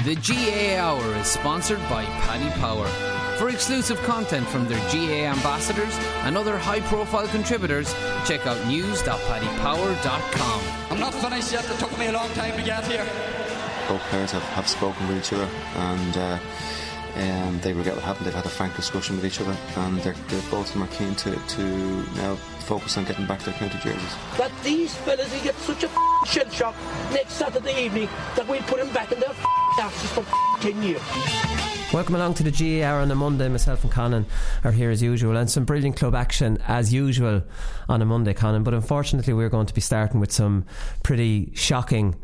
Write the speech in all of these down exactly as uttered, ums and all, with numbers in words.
The G A A Hour is sponsored by Paddy Power. For exclusive content from their G A A ambassadors and other high-profile contributors, check out news dot paddy power dot com. I'm not finished yet. It took me a long time to get here. Both players have, have spoken with each other, and uh, um, they regret what happened. They've had a frank discussion with each other, and they're, they're, both of them are keen to, to now focus on getting back their county jerseys. That these fellas will get such a shell shock next Saturday evening that we'll put them back in their asses for ten years. Welcome along to the G A A Hour on a Monday. Myself and Conan are here as usual, and some brilliant club action as usual on a Monday, Conan. But unfortunately we're going to be starting with some pretty shocking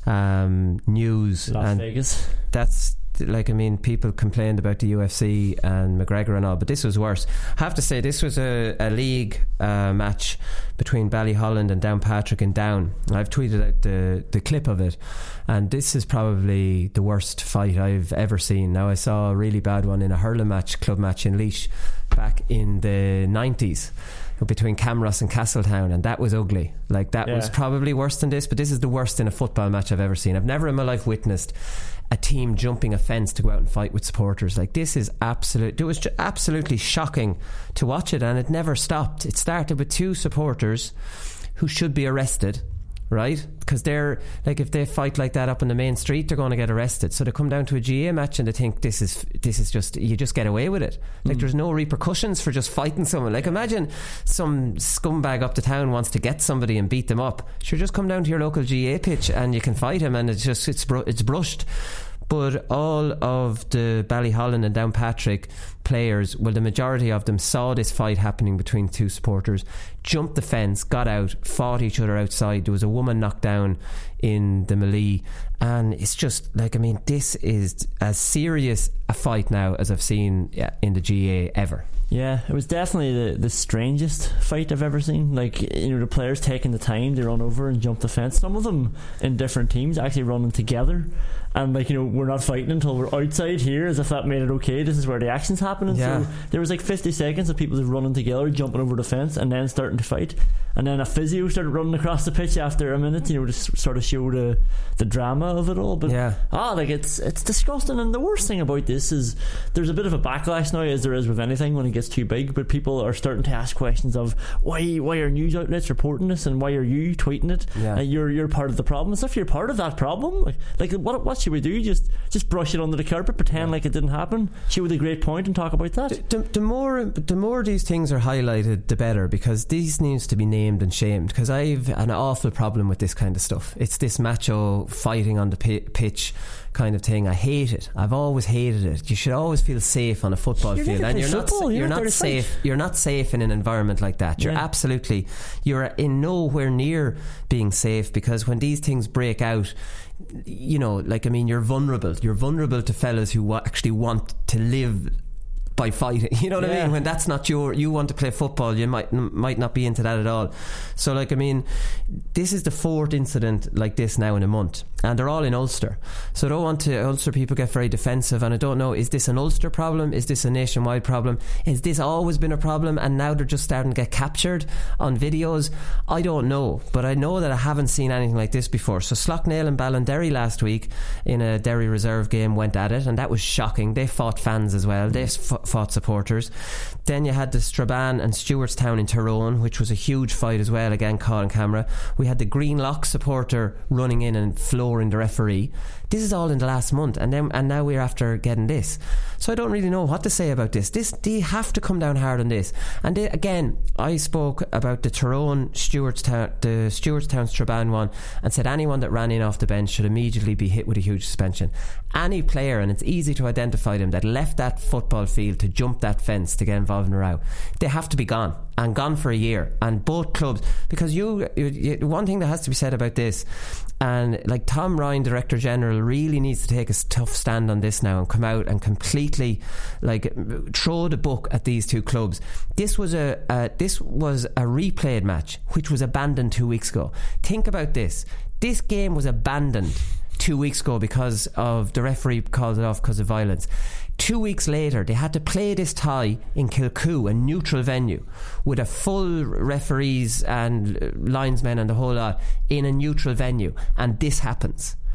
um, news. Las and Vegas. That's like, I mean, people complained about the U F C and McGregor and all, but this was worse. I have to say, this was a, a league uh, match between Ballyholland and Downpatrick in Down. I've tweeted out the, the clip of it, and this is probably the worst fight I've ever seen. Now, I saw a really bad one in a hurling match, club match in Laois back in the nineties between Camross and Castletown, and that was ugly. Like, that yeah. was probably worse than this, but this is the worst in a football match I've ever seen. I've never in my life witnessed a team jumping a fence to go out and fight with supporters. Like, this is absolute. It was just absolutely shocking to watch it, and it never stopped. It started with two supporters who should be arrested, right? Because they're like, if they fight like that up in the main street, they're going to get arrested. So they come down to a G A A match and they think this is this is just, you just get away with it. Like, mm. there's no repercussions for just fighting someone. Like, imagine some scumbag up the town wants to get somebody and beat them up. Sure, just come down to your local G A A pitch and you can fight him, and it's just it's br- it's brushed. But all of the Ballyholland and Downpatrick players, well, the majority of them saw this fight happening between two supporters, jumped the fence, got out, fought each other outside. There was a woman knocked down in the melee, and it's just like, I mean, this is as serious a fight now as I've seen in the G A A ever. Yeah, it was definitely the, the strangest fight I've ever seen. Like, you know, the players taking the time to run over and jump the fence. Some of them in different teams actually running together. And, like, you know, we're not fighting until we're outside here, as if that made it okay. This is where the action's happening. Yeah. So there was like fifty seconds of people just running together, jumping over the fence, and then starting to fight. And then a physio started running across the pitch after a minute, you know, to sort of show the, the drama of it all. But yeah. ah, like, it's it's disgusting. And the worst thing about this is there's a bit of a backlash now, as there is with anything when it gets too big. But people are starting to ask questions of why why are news outlets reporting this, and why are you tweeting it? Yeah. Uh, you're you're part of the problem. As if you're part of that problem. Like, like what what should we do? Just just brush it under the carpet, pretend yeah. like it didn't happen, show the great point, and talk about that. The, the, the more the more these things are highlighted, the better, because these needs to be named and shamed. Because I've an awful problem with this kind of stuff. It's this macho fighting on the p- pitch kind of thing. I hate it. I've always hated it. You should always feel safe on a football you're field, and you're football. not you're, you're not, not safe. Fight. You're not safe in an environment like that. You're yeah. absolutely you're in nowhere near being safe, because when these things break out, you know, like, I mean, you're vulnerable. You're vulnerable to fellas who wa- actually want to live by fighting, you know what yeah. I mean? When that's not your, you want to play football, you might might not be into that at all. So, like, I mean, this is the fourth incident like this now in a month, and they're all in Ulster. So I don't want to, Ulster people get very defensive, and I don't know, is this an Ulster problem? Is this a nationwide problem? Is this always been a problem and now they're just starting to get captured on videos? I don't know, but I know that I haven't seen anything like this before. So Slough-Nail and Ballinderry last week in a Derry reserve game went at it, and that was shocking. They fought fans as well. They f- fought supporters. Then you had the Strabane and Stewartstown in Tyrone, which was a huge fight as well, again caught on camera. We had the Greenlock supporter running in and flooring the referee. This is all in the last month, and then and now we're after getting this. So I don't really know what to say about this. This they have to come down hard on this. And they, again, I spoke about the Tyrone Stewartstown, the Stewartstown Strabane one, and said anyone that ran in off the bench should immediately be hit with a huge suspension. Any player, and it's easy to identify them, that left that football field to jump that fence to get involved in a row, they have to be gone, and gone for a year. And both clubs, because you, you one thing that has to be said about this, and like Tom Ryan, Director General, really needs to take a tough stand on this now and come out and completely like throw the book at these two clubs. This was a, a this was a replayed match which was abandoned two weeks ago. Think about this. This game was abandoned two weeks ago because of the referee called it off because of violence. Two weeks later, they had to play this tie in Kilcoo, a neutral venue, with a full referees and linesmen and the whole lot in a neutral venue, and this happens.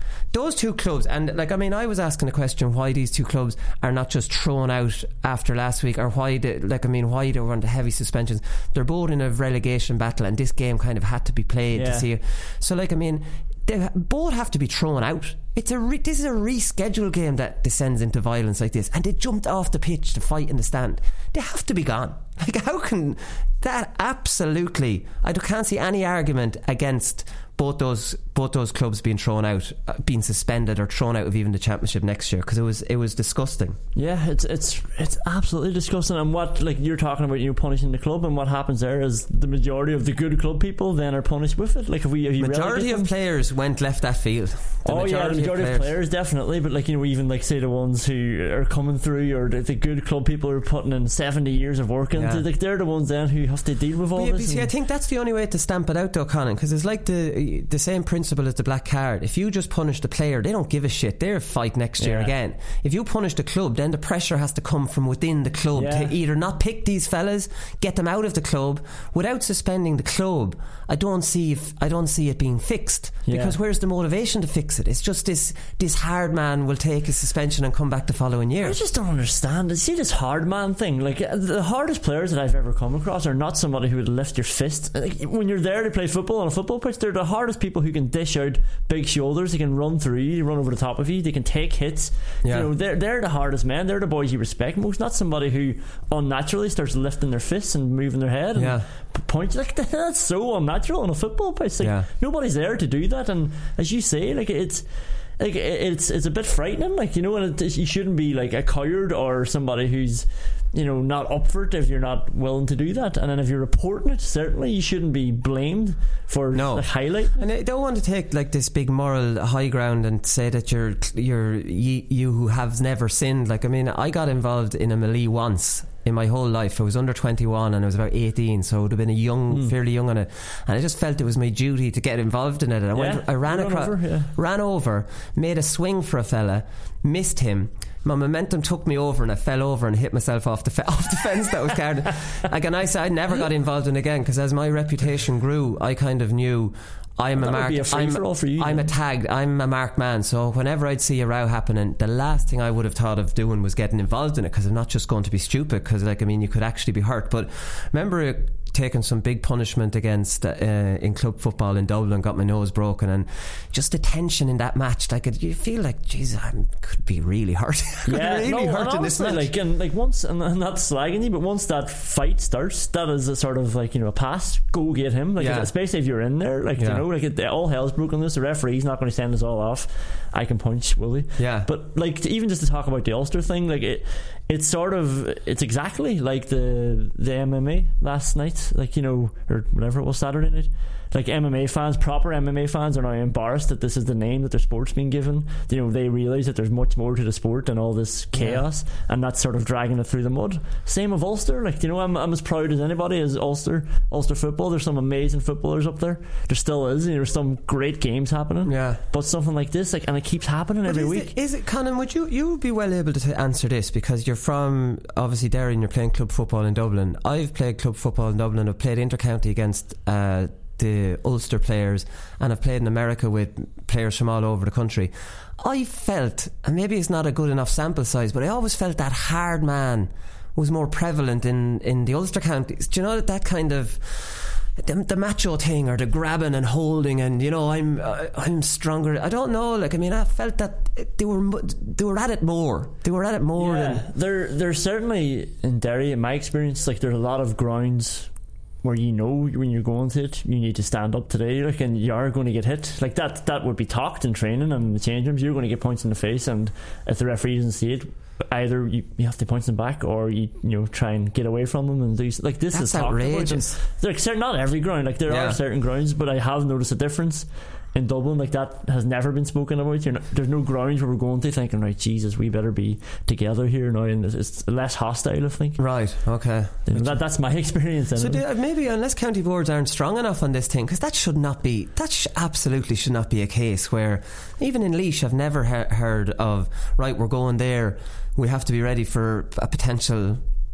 those two clubs, and like I mean I was asking the question why these two clubs are not just thrown out after last week, or why they, like I mean why they were under heavy suspensions. They're both in a relegation battle, and this game kind of had to be played yeah. to see it. So like I mean they both have to be thrown out. It's a re- this is a rescheduled game that descends into violence like this, and they jumped off the pitch to fight in the stand. They have to be gone. Like, how can that? Absolutely, I can't see any argument against both those both those clubs being thrown out, uh, being suspended, or thrown out of even the championship next year, because it was it was disgusting. Yeah, it's it's it's absolutely disgusting. And what, like you're talking about, you know, punishing the club, and what happens there is the majority of the good club people then are punished with it. Like, if we if you majority of them, players went left that field. The oh yeah, the majority of players. of players definitely, but like, you know, even like say the ones who are coming through, or the, the good club people who are putting in seventy years of work into, yeah. like they're the ones then who have to deal with all but, yeah, this. See, I think that's the only way to stamp it out, though, Colin, because it's like the the same principle as the black card. If you just punish the player, they don't give a shit. They'll fight next year yeah. again. If you punish the club, then the pressure has to come from within the club yeah. to either not pick these fellas, get them out of the club. Without suspending the club, I don't see if, I don't see it being fixed, yeah. because where's the motivation to fix it? It's just this this hard man will take a suspension and come back the following year. I just don't understand. See, this hard man thing, like the hardest players that I've ever come across are not somebody who would lift your fist. Like, when you're there to play football on a football pitch, they're the hardest people who can dish out big shoulders. They can run through you, run over the top of you, they can take hits. Yeah. You know, they're, they're the hardest men. They're the boys you respect most, not somebody who unnaturally starts lifting their fists and moving their head and yeah. point. Like, that's so unnatural on a football pitch. Like, yeah. nobody's there to do that. And as you say, like, it's like it's it's a bit frightening, like, you know, and it, you shouldn't be like a coward or somebody who's, you know, not up for it if you're not willing to do that. And then if you're reporting it, certainly you shouldn't be blamed for no. the highlight. And I don't want to take like this big moral high ground and say that you're you're you, you who have never sinned. Like, I mean, I got involved in a melee once in my whole life. I was under twenty-one and I was about eighteen, so I would have been a young, mm. fairly young on it, and I just felt it was my duty to get involved in it. And I yeah, went, I ran across, over, yeah. ran over, made a swing for a fella, missed him. My momentum took me over and I fell over and hit myself off the fe- off the fence that was guarded. Like, and I said I never got involved in it again, because as my reputation grew, I kind of knew I'm well, a marked. A I'm, for you, I'm a tagged. I'm a marked man. So whenever I'd see a row happening, the last thing I would have thought of doing was getting involved in it, because I'm not just going to be stupid. Because, like, I mean, you could actually be hurt. But remember taking some big punishment against uh, in club football in Dublin, got my nose broken, and just the tension in that match. Like, you feel like, Jesus, I could be really hurt. I could yeah, really no, hurt in this match. Like, and like once, and I'm not slagging you, but once that fight starts, that is a sort of like, you know, a pass. Go get him. Like, yeah. especially if you're in there. Like, yeah. you know, like it, all hell's broken loose. The referee's not going to send us all off. I can punch, will he? Yeah. But like, to, even just to talk about the Ulster thing, like it, it's sort of, it's exactly like the the M M A last night. Like, you know, or whatever it was, Saturday night. Like, M M A fans, proper M M A fans, are now embarrassed that this is the name that their sport's been given. You know, they realise that there's much more to the sport than all this chaos, yeah. and that's sort of dragging it through the mud. Same with Ulster. Like, you know, I'm, I'm as proud as anybody as Ulster Ulster football. There's some amazing footballers up there. There still is. You know, there's some great games happening. Yeah. But something like this, like, and it keeps happening but every is week. It, is it, Conan? Would you you would be well able to t- answer this, because you're from obviously Derry and you're playing club football in Dublin. I've played club football in Dublin. I've played intercounty against Uh, the Ulster players, and I've played in America with players from all over the country. I felt, and maybe it's not a good enough sample size, but I always felt that hard man was more prevalent in, in the Ulster counties. Do you know that that kind of the, the macho thing, or the grabbing and holding, and, you know, I'm uh, I'm stronger. I don't know. Like, I mean, I felt that they were they were at it more. They were at it more. Yeah, than they're they're certainly in Derry. In my experience, like, there's a lot of grounds where, you know, when you're going to it, you need to stand up today, like, and you are going to get hit. Like, that that would be talked in training and in the change rooms. You're going to get points in the face, and if the referee doesn't see it, either you, you have to punch them back, or you you know try and get away from them and do, like, this. That's is outrageous. Like, not every ground, like, there yeah. are certain grounds, but I have noticed a difference in Dublin. Like, that has never been spoken about. You're not, there's no grounds where we're going to thinking, right, Jesus, we better be together here now, and it's, it's less hostile, I think. Right, okay. You know, that, that's my experience. So do, maybe unless county boards aren't strong enough on this thing, because that should not be, that sh- absolutely should not be a case where, even in Laois, I've never he- heard of, right, we're going there, we have to be ready for a potential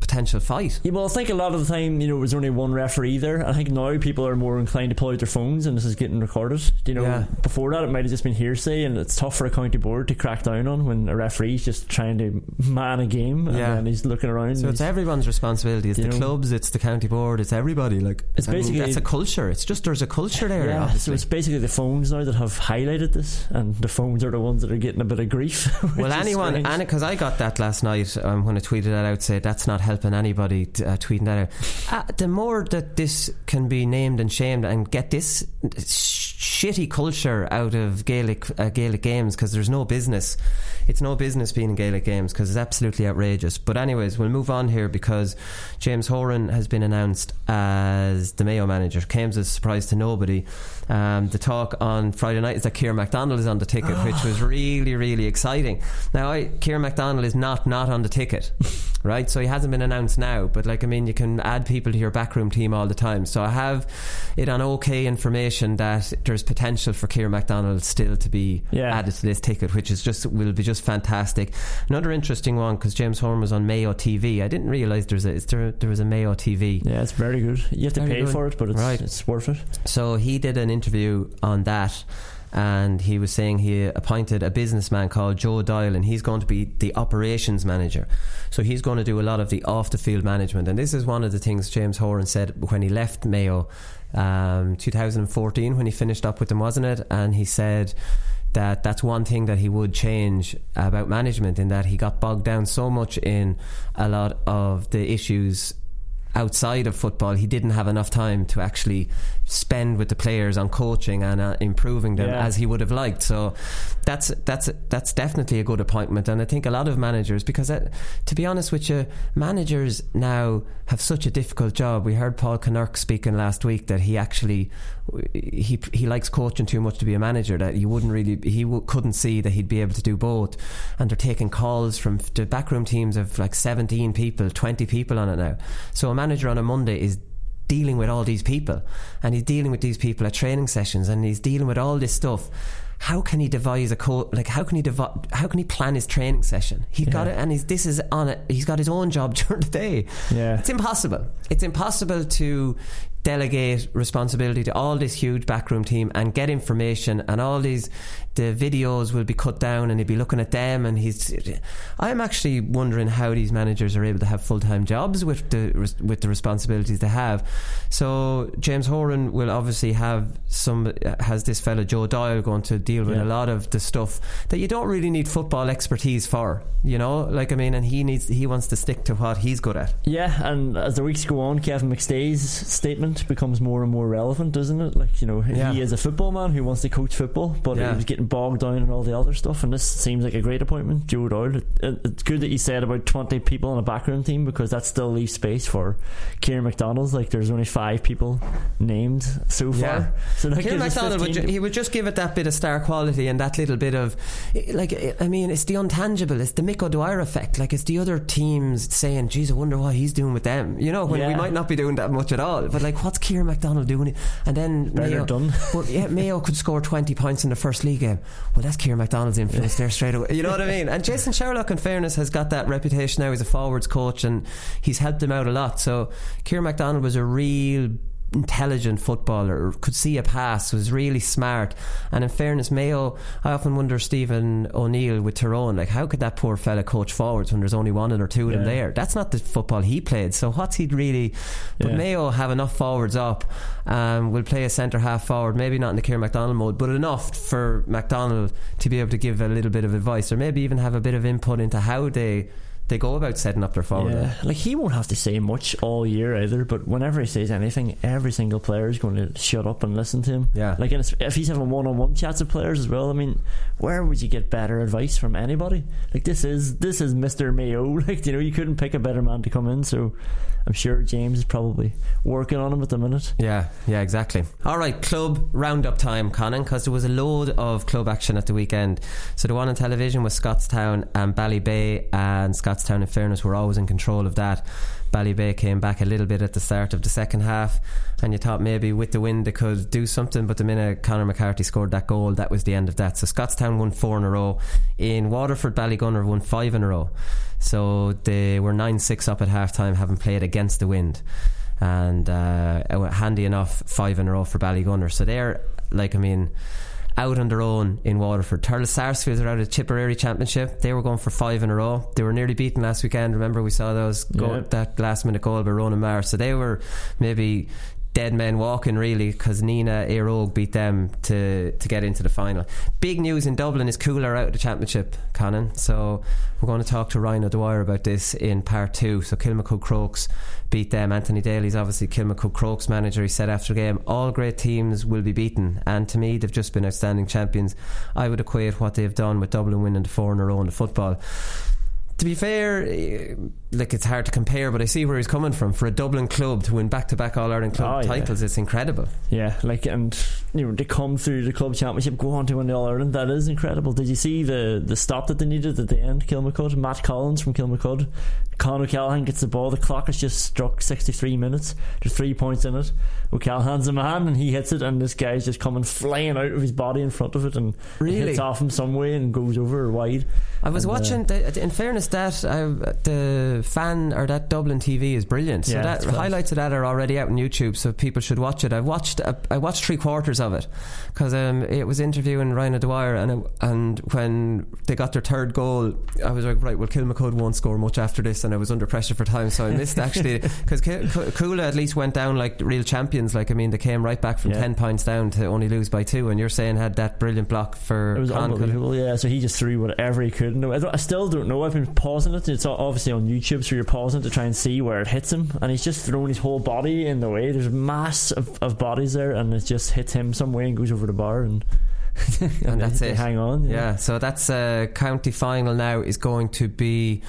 potential fight. Yeah, well, I think a lot of the time, you know, there's only one referee there. I think now people are more inclined to pull out their phones and this is getting recorded. You know, Yeah. before that it might have just been hearsay, and it's tough for a county board to crack down on when a referee's just trying to man a game and Yeah. then he's looking around. So and it's he's- everyone's responsibility. It's You the know. clubs, it's the county board, it's everybody. Like It's I mean, basically- that's a culture. It's just there's a culture there. Yeah, so obviously. it's basically the phones now that have highlighted this, and the phones are the ones that are getting a bit of grief. which Well, is anyone, strange. because I got that last night um, when I tweeted that out, say that's not helping anybody t- uh, tweeting that out. Uh, the more that this can be named and shamed and get this sh- shitty culture out of Gaelic uh, Gaelic games, because there's no business. It's no business being in Gaelic games because it's absolutely outrageous. But anyways, we'll move on here because James Horan has been announced as the Mayo manager. Came as a surprise to nobody. Um, the talk on Friday night is that Ciara MacDonald is on the ticket, which was really, really exciting. Now, I, Ciara MacDonald is not not on the ticket, right? So he hasn't been announced now. But like, I mean, you can add people to your backroom team all the time. So I have it on OK information that there's potential for Ciara MacDonald still to be Yeah. added to this ticket, which is just will be just fantastic. Another interesting one, because James Horan was on Mayo T V. I didn't realise there's a is there there was a Mayo T V. Yeah, it's very good. You have to Very pay good. for it, but it's, Right. it's worth it. So he did an interview on that, and he was saying he appointed a businessman called Joe Doyle, and he's going to be the operations manager. So he's going to do a lot of the off the field management, and this is one of the things James Horan said when he left Mayo, um, two thousand fourteen, when he finished up with them, wasn't it? And he said that that's one thing that he would change about management, in that he got bogged down so much in a lot of the issues outside of football. He didn't have enough time to actually spend with the players on coaching and uh, improving them Yeah. as he would have liked. So that's that's that's definitely a good appointment. And I think a lot of managers, because uh, to be honest with you, managers now have such a difficult job. We heard Paul Kinnerk speaking last week that he actually he he likes coaching too much to be a manager, that he wouldn't really he w- couldn't see that he'd be able to do both. And they're taking calls from the backroom teams of like seventeen people, twenty people on it now. So a manager on a Monday is dealing with all these people, and he's dealing with these people at training sessions, and he's dealing with all this stuff. How can he devise a co- like how can he devi- how can he plan his training session? He's got it, and he's this is on it. He's got his own job during the day. Yeah. It's impossible. It's impossible to delegate responsibility to all this huge backroom team and get information, and all these the videos will be cut down and he'll be looking at them, and he's I'm actually wondering how these managers are able to have full-time jobs with the with the responsibilities they have. So James Horan will obviously have some has this fella Joe Doyle going to deal with Yeah. a lot of the stuff that you don't really need football expertise for, you know, like I mean, and he needs he wants to stick to what he's good at. Yeah, and as the weeks go on, Kevin McStay's statement becomes more and more relevant, doesn't it? Like, you know, Yeah. he is a football man who wants to coach football, but Yeah. he was getting bogged down in all the other stuff, and this seems like a great appointment. Joe Doyle, it, it, it's good that you said about twenty people on a backroom team, because that still leaves space for Ciara MacDonald. Like, there's only five people named so far. Yeah. So that Ciara gives us MacDonald would fifteen. ju- he would just give it that bit of star quality and that little bit of like I mean it's the intangible, it's the Mick O'Dwyer effect. Like, it's the other teams saying, geez, I wonder what he's doing with them, you know, when we Yeah. might not be doing that much at all, but like, what's Ciara MacDonald doing? And then Better Mayo, done. well, yeah, Mayo could score twenty points in the first league game. Well, that's Ciara MacDonald's influence there straight away, you know what I mean? And Jason Sherlock, in fairness, has got that reputation now as a forwards coach, and he's helped him out a lot. So Ciara MacDonald was a real intelligent footballer, could see a pass, was really smart. And in fairness, Mayo, I often wonder, Stephen O'Neill with Tyrone, like, how could that poor fella coach forwards when there's only one or two of them Yeah. there? That's not the football he played, so what's he really? But Yeah. Mayo have enough forwards up, um, will play a centre half forward, maybe not in the Ciara MacDonald mode, but enough for MacDonald to be able to give a little bit of advice, or maybe even have a bit of input into how they they go about setting up their forward. Yeah, like, he won't have to say much all year either, but whenever he says anything, every single player is going to shut up and listen to him. Yeah. Like, and it's- if he's having one-on-one chats with players as well, I mean, where would you get better advice from anybody? Like, this is this is Mister Mayo. Like, you know, you couldn't pick a better man to come in, so I'm sure James is probably working on him at the minute. Yeah, yeah, exactly. Alright, club roundup time, Conan, because there was a load of club action at the weekend. So the one on television was Scottstown and Ballybay, and Scottstown, in fairness, were always in control of that. Ballybay came back a little bit at the start of the second half, and you thought maybe with the win they could do something, but the minute Conor McCarthy scored that goal, that was the end of that. So Scottstown won four in a row. In Waterford, Ballygunner won five in a row. So they were nine six up at half time, having played against the wind. And uh, handy enough, five in a row for Ballygunner. So they're, like, I mean, out on their own in Waterford. Thurles Sarsfields are out of the Tipperary Championship. They were going for five in a row. They were nearly beaten last weekend. Remember, we saw those go- yeah. that last minute goal by Ronan Maher. So they were maybe dead men walking, really, because Nina Aerogue beat them to to get into the final. Big news in Dublin is Cooler out of the Championship, Conan. So we're going to talk to Ryan O'Dwyer about this in part two. So Kilmacud Crokes beat them. Anthony Daly's obviously Kilmacud Crokes manager. He said after the game, all great teams will be beaten, and to me they've just been outstanding champions. I would equate what they've done with Dublin winning the four in a row in the football. To be fair, like, it's hard to compare, but I see where he's coming from. For a Dublin club to win back-to-back All-Ireland club oh, yeah. titles, it's incredible. Yeah, like, and you know, they come through the club championship, go on to win the All-Ireland. That is incredible. Did you see the the stop that they needed at the end? Kilmacud, Matt Collins from Kilmacud, Con O'Callaghan gets the ball. The clock has just struck sixty-three minutes. There's three points in it. O'Callaghan's a man, and he hits it, and this guy's just coming flying out of his body in front of it, and really? hits off him some way and goes over wide. I was and, watching. Uh, the, in fairness, that uh, the fan or that Dublin T V is brilliant. So yeah, that highlights of that are already out on YouTube, so people should watch it. I watched. Uh, I watched three quarters of it because um, it was interviewing Ryan O'Dwyer, and it, and when they got their third goal, I was like, right, well, Kilmacud won't score much after this, and I was under pressure for time, so I missed actually because Coola at least went down like real champions. Like, I mean, they came right back from yeah. ten points down to only lose by two, and you're saying had that brilliant block for it was Con unbelievable. Coola. Yeah, so he just threw whatever he could. No, I, I still don't know. I've been pausing it. It's obviously on YouTube, so you're pausing to try and see where it hits him, and he's just thrown his whole body in the way. There's mass of, of bodies there, and it just hits him some way and goes over the bar, and and, and that's it. Hang on, yeah. yeah. So that's a uh, county final now is going to be.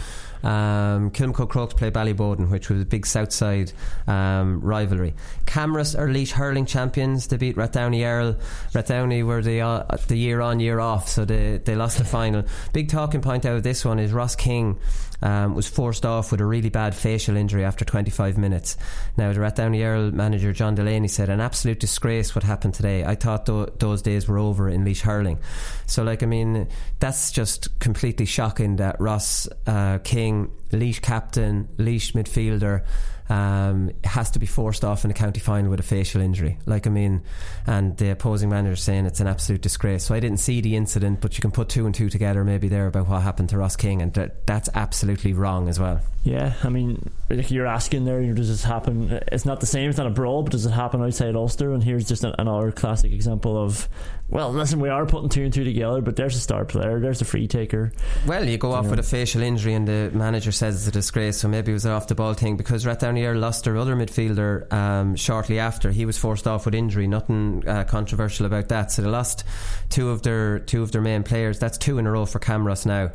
Um, Kilmacud Crokes play Ballyboden, which was a big Southside um, rivalry. Camrus are Laois hurling champions. They beat Rathdowney Earl. Rathdowney were the uh, the year on, year off, so they they lost the final. Big talking point out of this one is Ross King um, was forced off with a really bad facial injury after twenty-five minutes. Now the Rathdowney Earl manager John Delaney said, an absolute disgrace what happened today. I thought th- those days were over in Laois hurling. So, like, I mean, that's just completely shocking that Ross uh, King, Laois captain, Laois midfielder, um, has to be forced off in a county final with a facial injury. Like, I mean, and the opposing manager saying it's an absolute disgrace. So I didn't see the incident, but you can put two and two together maybe there about what happened to Ross King, and that, that's absolutely wrong as well. Yeah, I mean, like you're asking there, does this happen? It's not the same, it's not a brawl, but does it happen outside Ulster? And here's just an, another classic example of, well, listen, we are putting two and two together, but there's a star player, there's a free taker. Well, you go off you know. with a facial injury, and the manager says it's a disgrace, so maybe it was an off the ball thing, because Rathdowney Earl lost their other midfielder um, shortly after. He was forced off with injury, nothing uh, controversial about that. So they lost two of their two of their main players. That's two in a row for Camrus now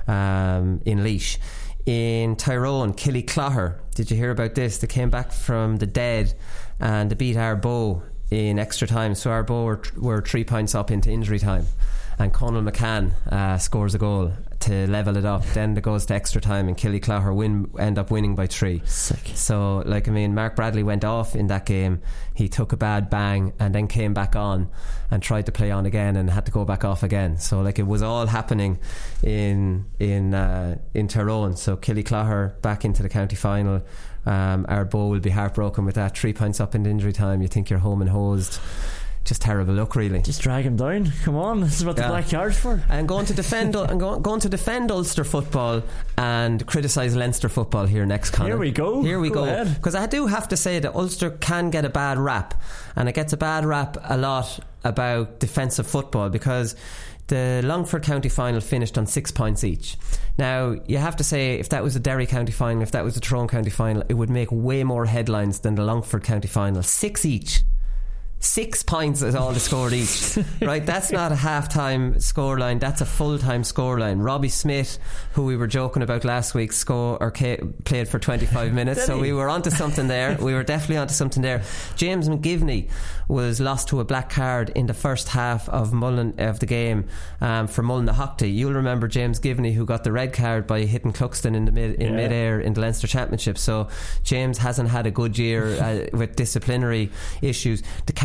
um, in Laois. In Tyrone, Killyclogher, did you hear about this? They came back from the dead and they beat Arboe in extra time. So Arboe were, were three points up into injury time, and Conal McCann uh, scores a goal to level it up. Then it goes to extra time, and Killyclogher win end up winning by three. Sick. So, like, I mean, Mark Bradley went off in that game. He took a bad bang and then came back on and tried to play on again and had to go back off again. So, like, it was all happening in in uh, in Tyrone. So Killyclogher back into the county final. um, Arboe will be heartbroken with that. Three points up in injury time, you think you're home and hosed. Just terrible luck, really. Just drag him down. Come on, this is what the yeah. black card's for. And going to defend, and go, going to defend Ulster football and criticise Leinster football here next, Conor. Here we go. Here we go. go. Because I do have to say that Ulster can get a bad rap, and it gets a bad rap a lot about defensive football, because the Longford County final finished on six points each. Now, you have to say, if that was a Derry County final, if that was a Tyrone County final, it would make way more headlines than the Longford County final. Six each. Six points is all they scored each. Right, that's not a half-time scoreline, that's a full-time scoreline. Robbie Smith, who we were joking about last week, score or ca- played for twenty-five minutes, so we were onto something there. We were definitely onto something there. James McGivney was lost to a black card in the first half of Mullen of the game um, for Mullinahockley. You'll remember James Givney, who got the red card by hitting Cluxton in the mid in yeah. mid-air in the Leinster Championship. So James hasn't had a good year uh, with disciplinary issues. The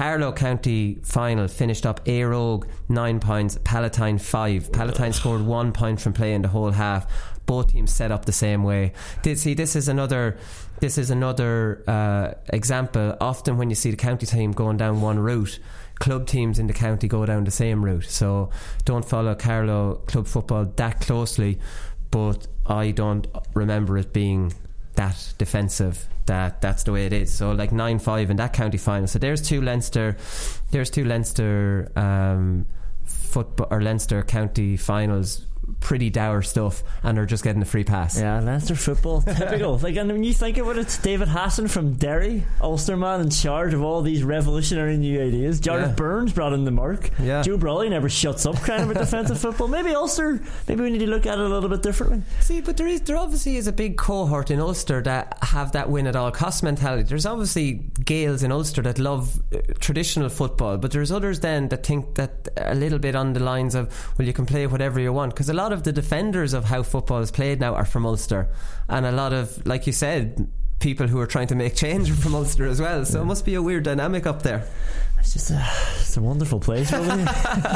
Carlow County final finished up Éireog nine points, Palatine five. Palatine scored one point from play in the whole half. Both teams set up the same way. Did see this is another this is another uh, example. Often when you see the county team going down one route, club teams in the county go down the same route. So don't follow Carlow club football that closely, but I don't remember it being that defensive. That that's the way it is. So like nine five in that county final. So there's two Leinster there's two Leinster um, football or Leinster county finals. Pretty dour stuff, and they're just getting a free pass. Yeah, Leinster football, typical. Like, and when you think about it, it's David Hassan from Derry, Ulsterman, in charge of all these revolutionary new ideas. Jarlath yeah. Burns brought in the mark. Yeah. Joe Brawley never shuts up crying about defensive football. Maybe Ulster, maybe we need to look at it a little bit differently. See, but there is there obviously is a big cohort in Ulster that have that win at all cost mentality. There's obviously Gaels in Ulster that love uh, traditional football, but there's others then that think that a little bit on the lines of, well, you can play whatever you want, because a lot of the defenders of how football is played now are from Ulster, and a lot of, like you said, people who are trying to make change are from Ulster as well. So yeah. It must be a weird dynamic up there. It's just a, it's a wonderful place, really.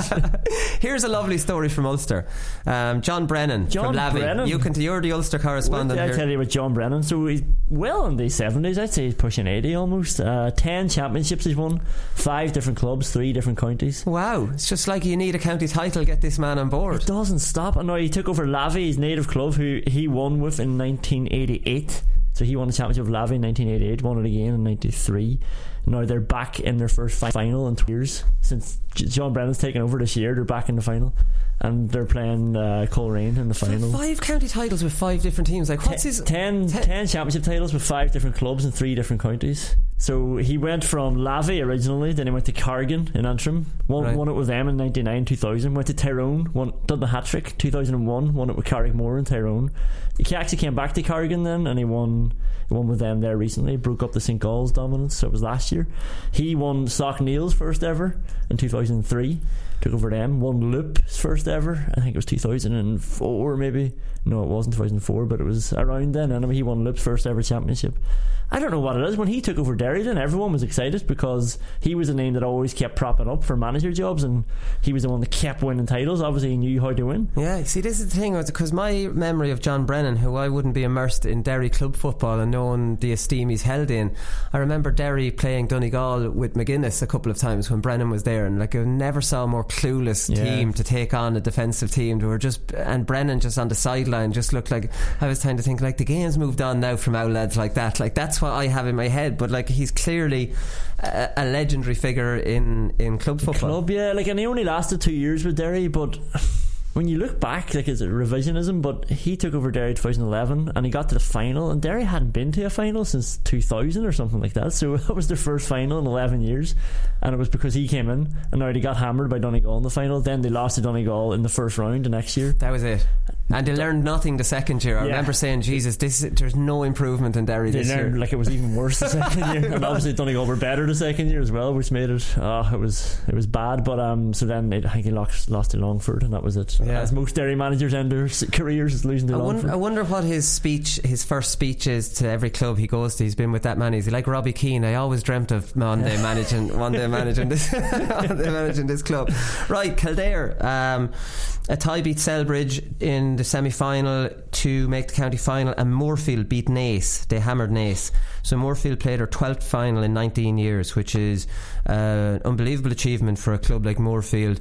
Here's a lovely story from Ulster. Um, John Brennan John from Lavey. Brennan. You can, you're the Ulster correspondent. I'll tell you about John Brennan. So he's well in the seventies. I'd say he's pushing eighty almost. Uh, ten championships he's won. Five different clubs, three different counties. Wow, it's just like you need a county title, get this man on board. It doesn't stop. I know he took over Lavey, his native club, who he won with in nineteen eighty-eight. So he won the championship of Lavey in nineteen eighty-eight, won it again in ninety-three. Now they're back in their first fi- final in two years since John Brennan's taken over this year. They're back in the final, and they're playing uh, Coleraine in the final. So five county titles with five different teams. Like what's ten, his ten, ten, ten championship titles with five different clubs in three different counties. So he went from Lavey originally, then he went to Carrigan in Antrim, won, right. won it with them in ninety-nine, two thousand. Went to Tyrone, won, done the hat trick two thousand one, won it with Carrickmore in Tyrone. He actually came back to Carrigan then, and he won he won with them there recently, broke up the Saint Gall's dominance. So it was last year. He won Sock Neil's first ever in two thousand three, took over them. Won Loop's first ever, I think it was two thousand four maybe. No, it wasn't two thousand four, but it was around then. Anyway, he won Loop's first ever championship. I don't know what it is. When he took over Derry, then everyone was excited because he was a name that always kept propping up for manager jobs, and he was the one that kept winning titles. Obviously, he knew how to win. Yeah, see, this is the thing, because my memory of John Brennan, who I wouldn't be immersed in Derry club football and knowing the esteem he's held in, I remember Derry playing Donegal with McGuinness a couple of times when Brennan was there, and like I never saw a more clueless yeah. team to take on a defensive team. They were just, and Brennan just on the sideline just looked like, I was trying to think like the game's moved on now from our lads like that. Like that's what I have in my head, but like he's clearly a, a legendary figure in, in club football. Club, yeah, like, and he only lasted two years with Derry, but when you look back, like, it's a revisionism, but he took over Derry twenty eleven and he got to the final, and Derry hadn't been to a final since two thousand or something like that. So that was their first final in eleven years, and it was because he came in, and now they got hammered by Donegal in the final. Then they lost to Donegal in the first round the next year. That was it. And they learned nothing the second year. I yeah. remember saying, Jesus, this is, there's no improvement in Derry they this learned, year. Like, it was even worse the second year. And obviously Donegal were better the second year as well, which made it oh, it was it was bad. But um, so then it, I think he lost, lost to Longford, and that was it. Yeah. As most Derry managers end their careers, is losing to I Longford. wonder, I wonder what his speech, his first speech is to every club he goes to. He's been with that many. Is he like Robbie Keane? I always dreamt of one day managing, one day managing this, one day managing this club. Right, Kildare. Um, a tie beat Selbridge in the semi-final to make the county final, and Moorfield beat Naas. They hammered Naas. So Moorfield played their twelfth final in nineteen years, which is uh, an unbelievable achievement for a club like Moorfield,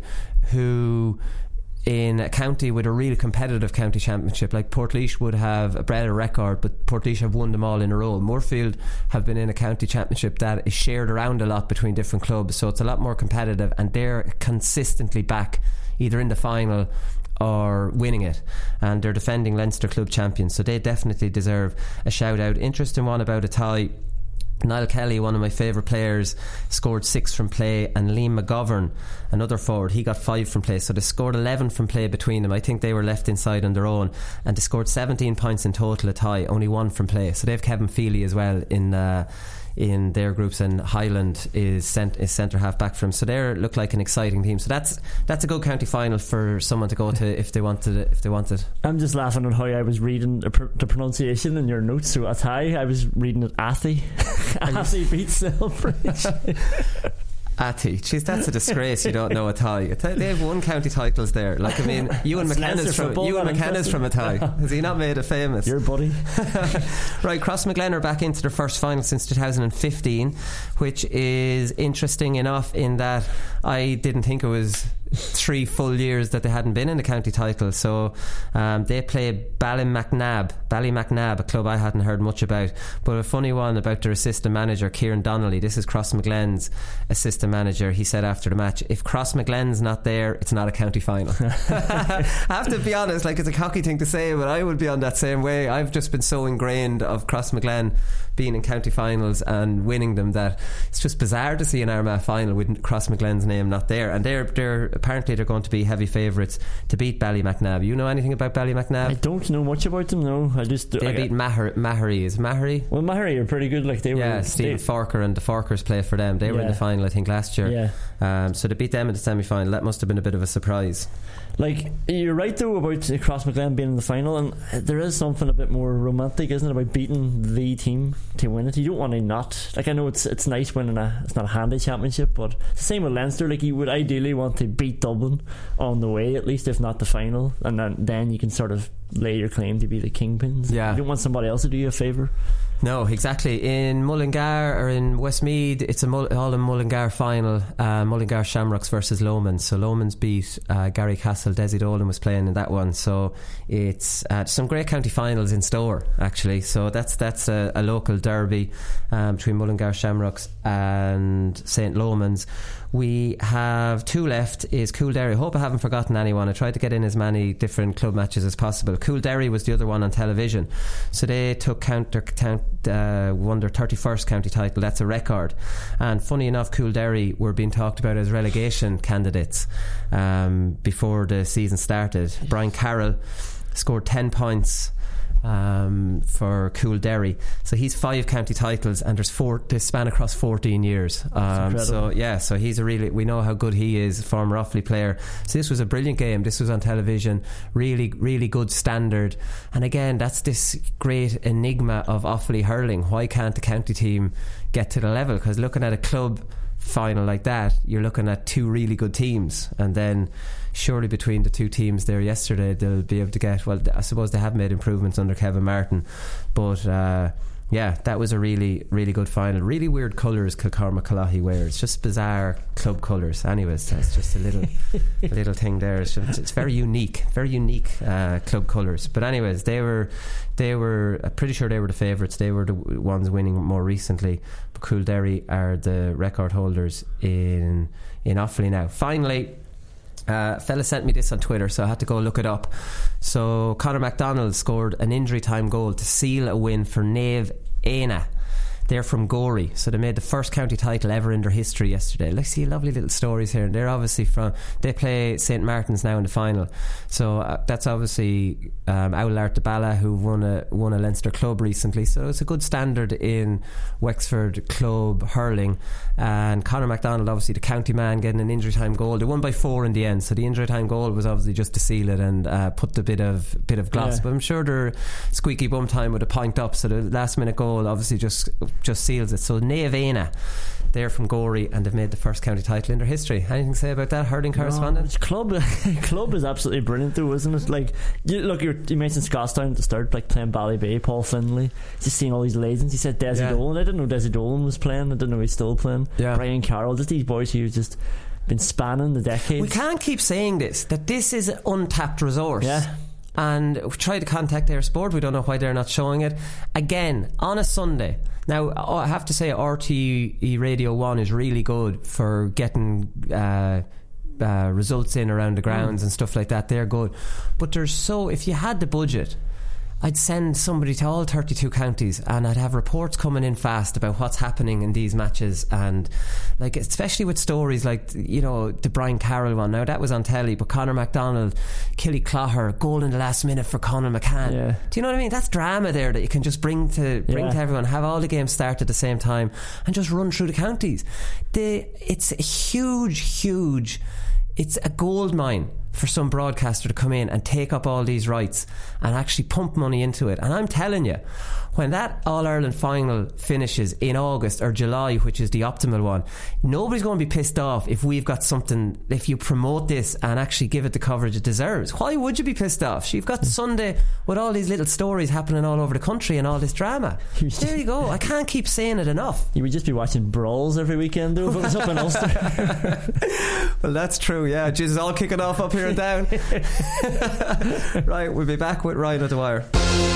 who in a county with a really competitive county championship, like Portlaoise would have bred a record, but Portlaoise have won them all in a row. Moorfield have been in a county championship that is shared around a lot between different clubs, so it's a lot more competitive, and they're consistently back either in the final or winning it, and they're defending Leinster club champions, so they definitely deserve a shout out. Interesting one about a tie: Niall Kelly, one of my favourite players, scored six from play, and Liam McGovern, another forward, he got five from play. So they scored eleven from play between them. I think they were left inside on their own, and they scored seventeen points in total a tie, only one from play. So they have Kevin Feely as well in uh, in their groups, and Highland is cent- is centre half back for him. So they look like an exciting team. So that's that's a good county final for someone to go to if they wanted it, if they wanted. I'm just laughing at how I was reading the, pr- the pronunciation in your notes. So Athy, I was reading it Athy. Athy beats Selbridge. Atty, jeez, that's a disgrace. You don't know a tie. They have won county titles there. Like, I mean, Ewan McKenna's from Ewan McKenna's from a tie. Has he not made it famous? Your buddy. Right, Crossmaglen are back into their first final since two thousand fifteen, which is interesting enough in that I didn't think it was three full years that they hadn't been in the county title. So um, they play Ballymacnab Ballymacnab, a club I hadn't heard much about, but a funny one about their assistant manager Kieran Donnelly. This is Crossmaglen's assistant manager. He said after the match, if Crossmaglen's not there, it's not a county final. I have to be honest, like, it's a cocky thing to say, but I would be on that same way. I've just been so ingrained of Crossmaglen being in county finals and winning them that it's just bizarre to see an Armagh final with Crossmaglen's name not there. And they're they're apparently they're going to be heavy favourites to beat Ballymacnab. You know anything about Ballymacnab? I don't know much about them. No, I just they I beat Mahar- Mahary. Is Mahary? Well, Mahary are pretty good. Like they were. Yeah, Stephen they, Forker and the Forkers play for them. They were yeah. in the final, I think, last year. Yeah. Um, so they beat them in the semi-final. That must have been a bit of a surprise. Like, you're right though about Crossmaglen being in the final, and there is something a bit more romantic, isn't it, about beating the team to win it. You don't want to not, like, I know it's it's nice winning a, it's not a handy championship, but it's the same with Leinster. Like, you would ideally want to beat Dublin on the way, at least, if not the final, and then, then you can sort of lay your claim to be the kingpins. Yeah. You don't want somebody else to do you a favour. No, exactly. In Mullingar or in Westmeath, it's a Mull- all in Mullingar final. uh, Mullingar Shamrocks versus Lomans. So Lomans beat uh, Gary Castle. Desi Dolan was playing in that one. So it's uh, some great county finals in store, actually. So that's that's a, a local derby um, between Mullingar Shamrocks and Saint Lomans. We have two left. Is Coolderry. I hope I haven't forgotten anyone. I tried to get in as many different club matches as possible. Coolderry was the other one on television. So they took counter count uh, won their thirty-first county title. That's a record. And funny enough, Coolderry were being talked about as relegation candidates um, before the season started. Brian Carroll scored ten points Um, for Coolderry, so he's five county titles, and there's four. They span across fourteen years. Um, so yeah, so he's a really. We know how good he is, former Offaly player. So this was a brilliant game. This was on television. Really, really good standard. And again, that's this great enigma of Offaly hurling. Why can't the county team get to the level? Because looking at a club final like that, you're looking at two really good teams, and then surely between the two teams there yesterday they'll be able to get, well, I suppose they have made improvements under Kevin Martin, but uh, yeah, that was a really really good final. Really weird colours Kilcormac Callaghy wears, just bizarre club colours. Anyways, that's just a little a little thing there. It's, just, it's very unique very unique uh, club colours. But anyways, they were they were I'm pretty sure they were the favourites. They were the ones winning more recently, but Coolderry are the record holders in in Offaly now. Finally, Uh, a fella sent me this on Twitter, so I had to go look it up. So Conor MacDonald scored an injury time goal to seal a win for Naomh Éanna. They're from Gorey, so they made the first county title ever in their history yesterday. Let's see, lovely little stories here. And they're obviously from, they play Saint Martin's now in the final. So uh, that's obviously um, Owlart de Bala, who won a won a Leinster club recently. So it's a good standard in Wexford club hurling. And Conor MacDonald, obviously the county man, getting an injury time goal. They won by four in the end. So the injury time goal was obviously just to seal it and uh, put the bit of bit of gloss. Yeah. But I'm sure they're squeaky bum time with a point up. So the last minute goal obviously just just seals it. So Naomh Éanna, they're from Gorey, and they've made the first county title in their history. Anything to say about that, hurling correspondent? No, club club is absolutely brilliant though, isn't it? Like, you, look, you're, you mentioned Scotstown at the start, like playing Ballybay, Paul Finlay, just seeing all these legends. He said Desi Yeah. Dolan. I didn't know Desi Dolan was playing. I didn't know he's still playing. Yeah. Brian Carroll, just these boys who've just been spanning the decades. We can't keep saying this, that this is an untapped resource. Yeah. And we tried to contact their sport. We don't know why they're not showing it. Again, on a Sunday. Now, I have to say, R T E Radio one is really good for getting uh, uh, results in around the grounds mm. and stuff like that. They're good. But there's so, if you had the budget, I'd send somebody to all thirty-two counties, and I'd have reports coming in fast about what's happening in these matches. And like, especially with stories like, you know, the Brian Carroll one. Now that was on telly, but Conor MacDonald, Killy Clogher, goal in the last minute for Conor McCann. Yeah. Do you know what I mean? That's drama there that you can just bring to bring Yeah. to everyone. Have all the games start at the same time and just run through the counties. The it's a huge, huge. It's a gold mine for some broadcaster to come in and take up all these rights and actually pump money into it. And I'm telling you, when that All-Ireland final finishes in August or July, which is the optimal one, nobody's going to be pissed off if we've got something, if you promote this and actually give it the coverage it deserves. Why would you be pissed off? You've got Sunday with all these little stories happening all over the country and all this drama. There you go. I can't keep saying it enough. You would just be watching brawls every weekend though if it was up in Ulster. Well, that's true, yeah. Jesus, all kicking off up here and down. Right, we'll be back with Ryan O'Dwyer.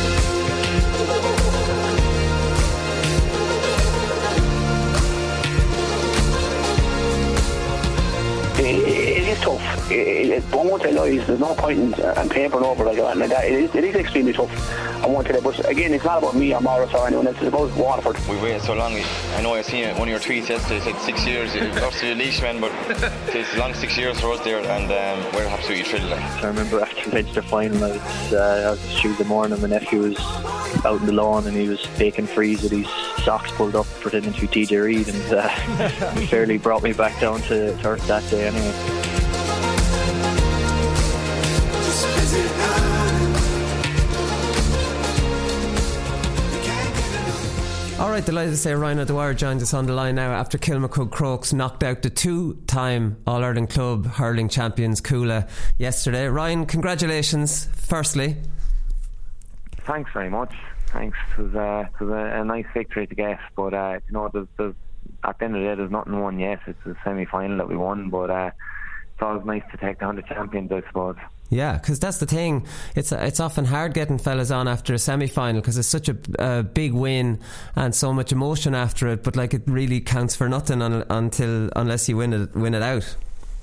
It is tough. It, it, I won't tell lies. There's no point in uh, papering over like that. Like that. It, is, it is extremely tough. I won't tell you. But again, it's not about me or Morris or anyone else. It's about Waterford. We waited so long. I know I've seen it. One of your tweets yesterday said six years. Obviously, a leash man, but it's a long six years for us there, and um, we're absolutely thrilled. I remember after the Leinster final, I was, uh, I was Tuesday morning. My nephew was out in the lawn and he was baking freeze with his socks pulled up, pretending to be T J Reid, and uh, he fairly brought me back down to earth that day anyway. Alright, delighted to say Ryan O'Dwyer joins us on the line now after Kilmacud Crokes knocked out the two-time All-Ireland Club hurling champions Cuala yesterday. Ryan, congratulations firstly. Thanks very much. Thanks. It was, uh, it was a, a nice victory to get, but uh, you know, there's, there's, at the end of the day, there's nothing won yet. It's a semi-final that we won, but uh, it's always nice to take down the champions, I suppose. Yeah, because that's the thing. It's it's often hard getting fellas on after a semi-final because it's such a, a big win and so much emotion after it. But like, it really counts for nothing un, until unless you win it win it out.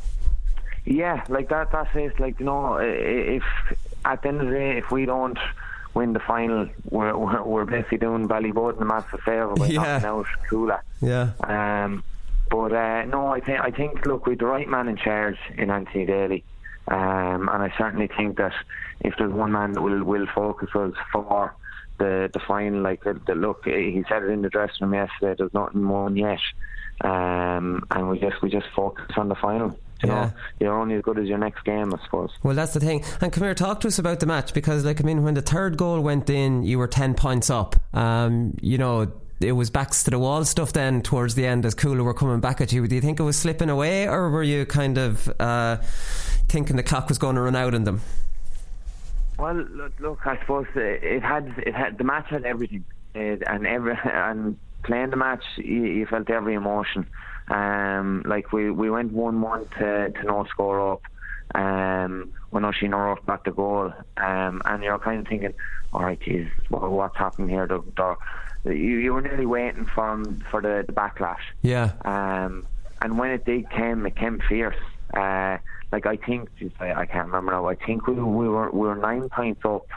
Yeah, like that. That's it. Like, you know, if at the end of the day, if we don't win the final, we're we're, we're basically doing Ballyboden a massive favour by yeah. knocking out Cuala. Yeah. Um. But uh, no, I think I think look, we've the right man in charge in Anthony Daly. Um, and I certainly think that if there's one man that will, will focus us for the the final, like the, the look, he said it in the dressing room yesterday. There's nothing won yet, um, and we just we just focus on the final. You yeah. know, you're only as good as your next game, I suppose. Well, that's the thing. And come here, talk to us about the match, because, like, I mean, when the third goal went in, you were ten points up. Um, you know, it was backs to the wall stuff then towards the end as Cuala were coming back at you. Do you think it was slipping away, or were you kind of uh, thinking the clock was going to run out on them? Well, look, look I suppose it had it had the match had everything, it, and every and playing the match, you, you felt every emotion. Um, like we, we went one one to to no score up. Um, when Oisin O'Rourke got the goal, um, and you're kind of thinking, all right, geez, what, what's happening here? The, the, you, you were nearly waiting for for the, the backlash. Yeah. Um, and when it did come, it came fierce. Uh, like I think, geez, I, I can't remember now. I think we we were we were nine points up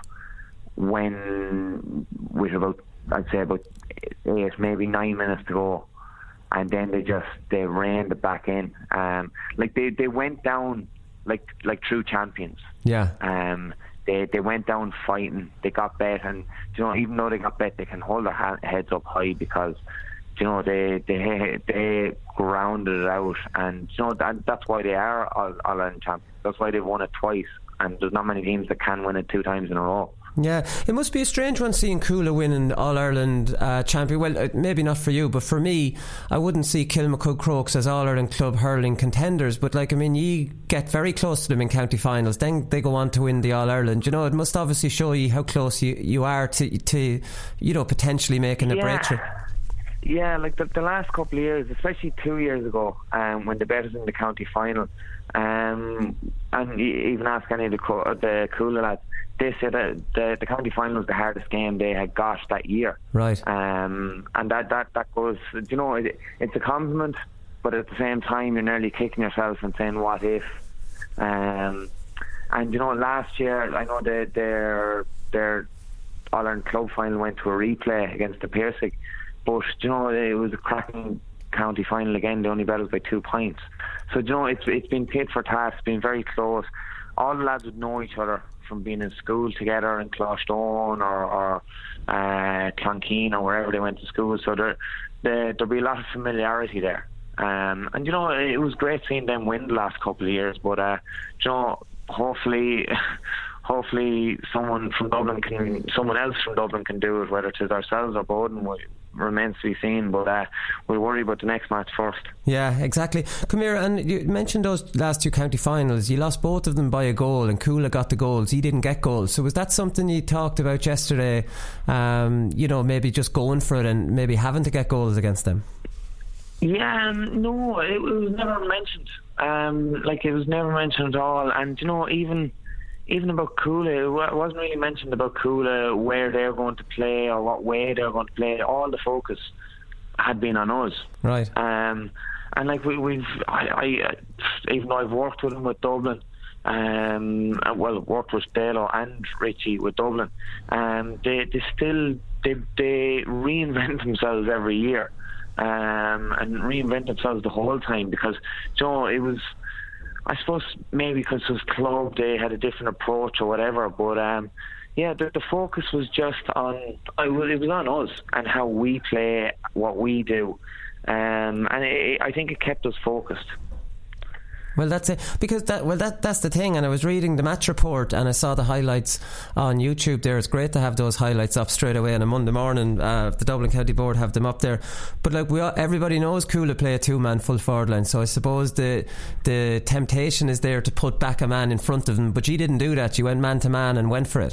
when with about I'd say about eight, maybe nine minutes to go, and then they just they reined it back in. Um, like they, they went down like like true champions. Yeah. Um, they they went down fighting. They got bet, and you know, even though they got bet, they can hold their ha- heads up high because you know they they they grounded it out, and you know that that's why they are all Ireland champions. That's why they've won it twice, and there's not many teams that can win it two times in a row. Yeah, it must be a strange one seeing Cuala winning All-Ireland uh, champion. Well, uh, maybe not for you, but for me, I wouldn't see Kilmacud Crokes as All-Ireland club hurling contenders. But like, I mean, you get very close to them in county finals, then they go on to win the All-Ireland. You know, it must obviously show you how close you, you are to, to, you know, potentially making a yeah. breakthrough. Yeah, like the, the last couple of years, especially two years ago, um, when the bet was in the county final, um, and even ask any of the, the Cuala lads, they said that the, the county final was the hardest game they had got that year. Right. Um, and that, that, that goes, you know, it, it's a compliment, but at the same time, you're nearly kicking yourself and saying, what if? Um, and, you know, last year, I know they, their, their All-Ireland club final went to a replay against the Piercing, but, you know, it was a cracking county final again. They only bet us by two points. So, you know, it's, it's been tit for tat, it's been very close. All the lads would know each other from being in school together in Clostone or, or uh, Clonkeen or wherever they went to school, so there, there there'll be a lot of familiarity there. Um, and you know, it was great seeing them win the last couple of years, but uh, you know, hopefully, hopefully someone from Dublin can, someone else from Dublin can do it, whether it is ourselves or Bowden. Remains to be seen, but uh, we'll worry about the next match first. Yeah, exactly. Come here, and you mentioned those last two county finals. You lost both of them by a goal, and Coola got the goals. He didn't get goals. So was that something you talked about yesterday? Um, you know, maybe just going for it and maybe having to get goals against them. Yeah, um, no, it, it was never mentioned. Um, like it was never mentioned at all. And you know, even. Even about Coola, it wasn't really mentioned about Coola, where they're going to play or what way they're going to play. All the focus had been on us. Right. Um, and like we, we've, I, I, even though I've worked with them with Dublin, um, well, worked with Dalo and Richie with Dublin, um, they, they still, they, they reinvent themselves every year, um, and reinvent themselves the whole time because, you know, it was. I suppose maybe because it was club, they had a different approach or whatever. But um, yeah, the, the focus was just on it was on us and how we play, what we do, um, and it, I think it kept us focused. Well, that's it, because that well that that's the thing. And I was reading the match report and I saw the highlights on YouTube there. It's great to have those highlights up straight away on a Monday morning. Uh, the Dublin County Board have them up there. But like we all, everybody knows Coola play a two-man full forward line, so I suppose the the temptation is there to put back a man in front of them. But you didn't do that. You went man to man and went for it.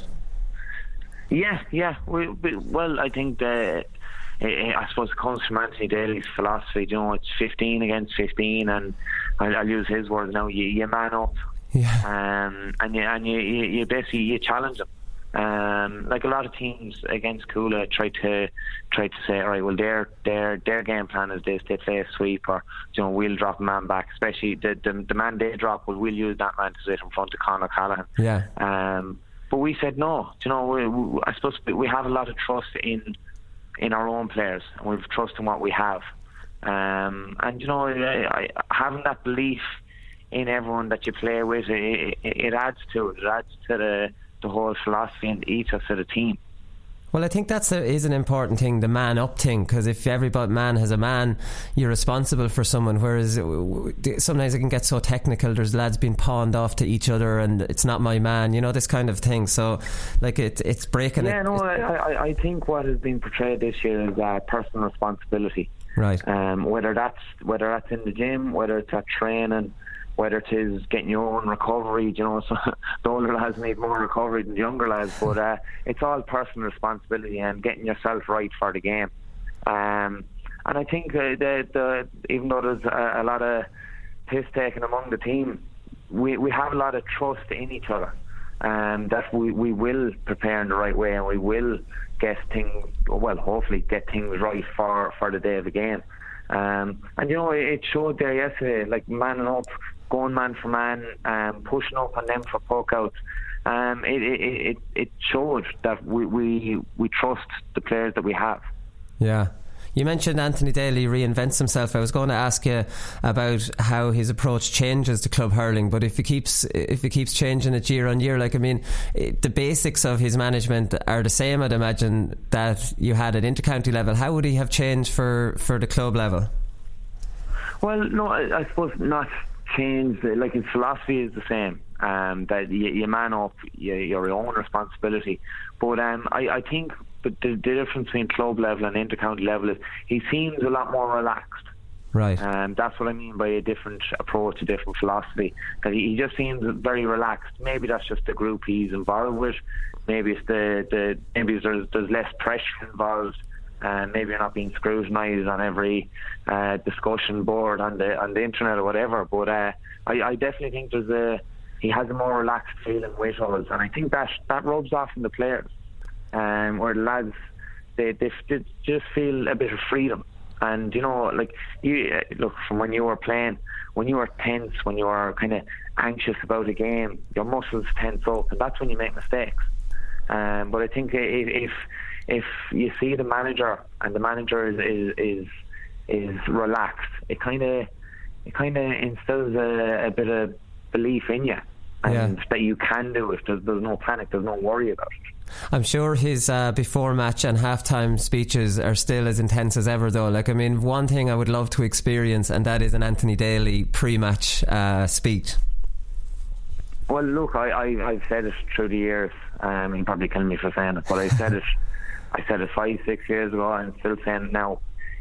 Yeah, yeah. We, we, well, I think the. I suppose it comes from Anthony Daly's philosophy. You know, it's fifteen against fifteen, and I'll, I'll use his words now. You, you man up, yeah, um, and you and you, you, you basically you challenge them. Um, like a lot of teams against Coola try to try to say, all right, well, their their their game plan is this: they play a sweep, or you know, we'll drop a man back. Especially the the, the man they drop, well, we'll use that man to sit in front of Conor Callaghan. Yeah. Um, but we said no. You know, we, we, I suppose we have a lot of trust in. in our own players, and we've trust in what we have, um, and you know, I, I, having that belief in everyone that you play with, it, it, it adds to it. It adds to the the whole philosophy and ethos of the team. Well, I think that's a, is an important thing, the man up thing, because if every man has a man, you're responsible for someone, whereas sometimes it can get so technical. There's lads being pawned off to each other and it's not my man, you know, this kind of thing. So like it, it's breaking yeah it. no I, I, I think what has been portrayed this year is uh, personal responsibility, right? Um, whether that's whether that's in the gym, whether it's at training, whether it is getting your own recovery, you know, so the older lads need more recovery than the younger lads, but uh, it's all personal responsibility and getting yourself right for the game. Um, and I think uh, the, the, even though there's a, a lot of piss taken among the team, we, we have a lot of trust in each other, and that we, we will prepare in the right way, and we will get things, well, hopefully get things right for, for the day of the game. Um, and you know, it showed there yesterday, like manning up, going man for man, um, pushing up on them for poke outs. Um, it, it, it, it showed that we, we we trust the players that we have. Yeah. You mentioned Anthony Daly reinvents himself. I was going to ask you about how his approach changes to club hurling, but if he keeps if he keeps changing it year on year, like I mean, it, the basics of his management are the same, I'd imagine, that you had at intercounty level. How would he have changed for, for the club level? Well, no, I, I suppose not changed. Like his philosophy is the same. Um, that you, you man up, you, your own responsibility. But um, I, I think. But the, the difference between club level and intercounty level is he seems a lot more relaxed. Right. And that's what I mean by a different approach, a different philosophy. That he, he just seems very relaxed. Maybe that's just the group he's involved with. Maybe it's the, the maybe there's there's less pressure involved. And maybe you're not being scrutinised on every uh, discussion board on the on the internet or whatever. But uh, I, I definitely think there's a he has a more relaxed feeling with us, and I think that that rubs off in the players. Um, where the lads they, they they just feel a bit of freedom, and you know, like you look from when you were playing, when you were tense, when you were kind of anxious about a game, your muscles tense up, and that's when you make mistakes. Um, but I think if if, if you see the manager and the manager is is is, is relaxed, it kind of it kind of instills a, a bit of belief in you, and yeah. that you can do it. There's, there's no panic, there's no worry about it. I'm sure his uh, before match and halftime speeches are still as intense as ever, though. Like, I mean, one thing I would love to experience, and that is an Anthony Daly pre-match uh, speech. Well, look, I, I, I've said it through the years. Um, you probably kill me for saying it, but I said it. I said it five, six years ago, and I'm still saying it now.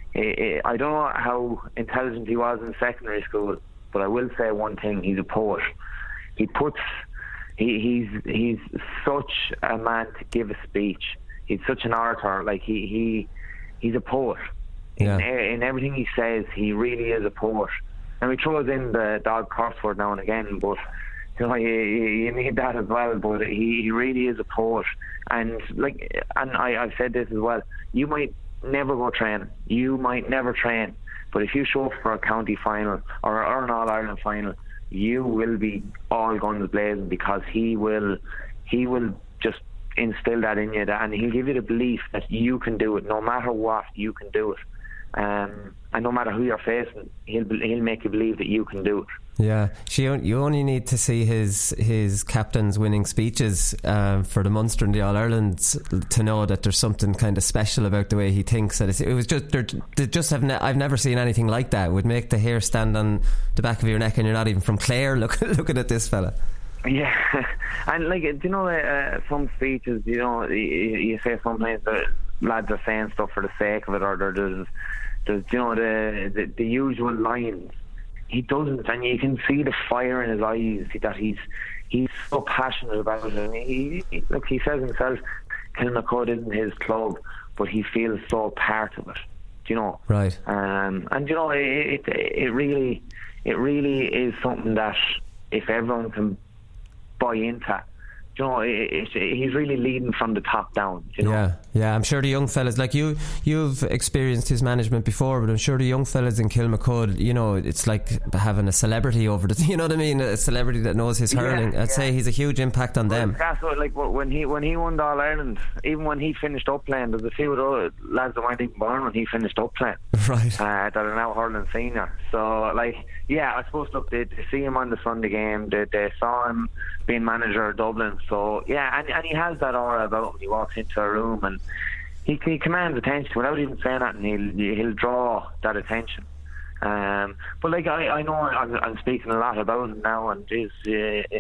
I, I don't know how intelligent he was in secondary school, but I will say one thing: he's a poet. He puts. He, he's he's such a man to give a speech. He's such an orator. Like he, he he's a poet. Yeah. In, in everything he says, he really is a poet. And we throw in the dog curse word now and again, but you know, you, you need that as well. But he, he really is a poet. And like, and I, I've said this as well. You might never go training. You might never train. But if you show up for a county final or, or an All Ireland final, you will be all guns blazing, because he will, he will just instill that in you, that, and he'll give you the belief that you can do it, no matter what. You can do it. Um, and no matter who you're facing, he'll he'll make you believe that you can do it. Yeah, you only need to see his his captain's winning speeches um, for the Munster and the All Ireland to know that there's something kind of special about the way he thinks. That it was just they just have ne- I've never seen anything like that. It would make the hair stand on the back of your neck, and you're not even from Clare look, looking at this fella. Yeah, and like, do you know, uh, some speeches, you know, you, you say sometimes that lads are saying stuff for the sake of it, or there's, there's you know, the, the the usual lines. He doesn't, and you can see the fire in his eyes that he's he's so passionate about it. And he, he look, he says himself, Kilmacud isn't his club, but he feels so part of it. Do you know? Right. Um, and you know, it, it it really it really is something that if everyone can buy into, you know, it, it, he's really leading from the top down. You know? Yeah, yeah. I'm sure the young fellas, like you, you've experienced his management before, but I'm sure the young fellas in Kilmacud, you know, it's like having a celebrity over the. You know what I mean? A celebrity that knows his hurling. Yeah, I'd yeah. say he's a huge impact on them. That's what, like when he when he won the All Ireland, even when he finished up playing, there's a few other lads that weren't even born when he finished up playing. Right. Uh, that are now hurling senior. So like, yeah, I suppose look, they, they see him on the Sunday game. They, they saw him being manager of Dublin. So yeah, and, and he has that aura about him. He walks into a room and he, he commands attention without even saying that, and he'll he'll draw that attention. Um, but like I, I know I'm, I'm speaking a lot about him now, and it's uh,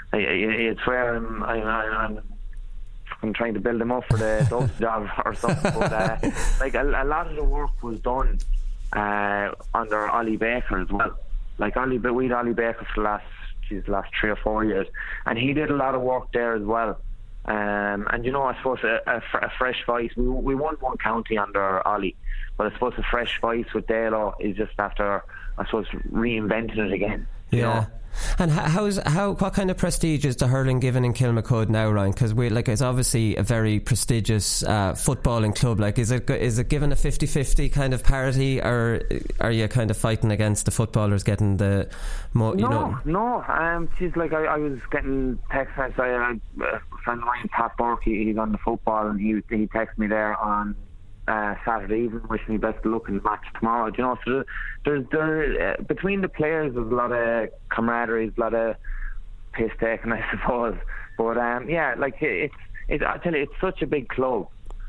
it's where I'm I'm, I'm I'm trying to build him up for the Dubs job or something. But uh, like a, a lot of the work was done uh, under Ollie Baker as well. Like Ollie, but we had Ollie Baker for the last. Geez, the last three or four years, and he did a lot of work there as well. Um, and you know, I suppose a, a, a fresh voice. We we won one county under Ollie, but I suppose a fresh voice with Dalo is just after, I suppose, reinventing it again. You yeah. know? And how's how what kind of prestige is the hurling given in Kilmacud now, Ryan? Because we like it's obviously a very prestigious uh, footballing club. Like, is it is it given a fifty-fifty kind of parity, or are you kind of fighting against the footballers getting the more? You no, know? no. Um, she's like I, I was getting texts. I say a friend of mine, Pat Burke, he's on the football, and he he texted me there on Uh, Saturday evening, wishing me best of luck in the match tomorrow. Do you know, so there's there uh, between the players there's a lot of camaraderie, a lot of piss taking, I suppose. But um, yeah, like it's it, I tell you, it's such a big club.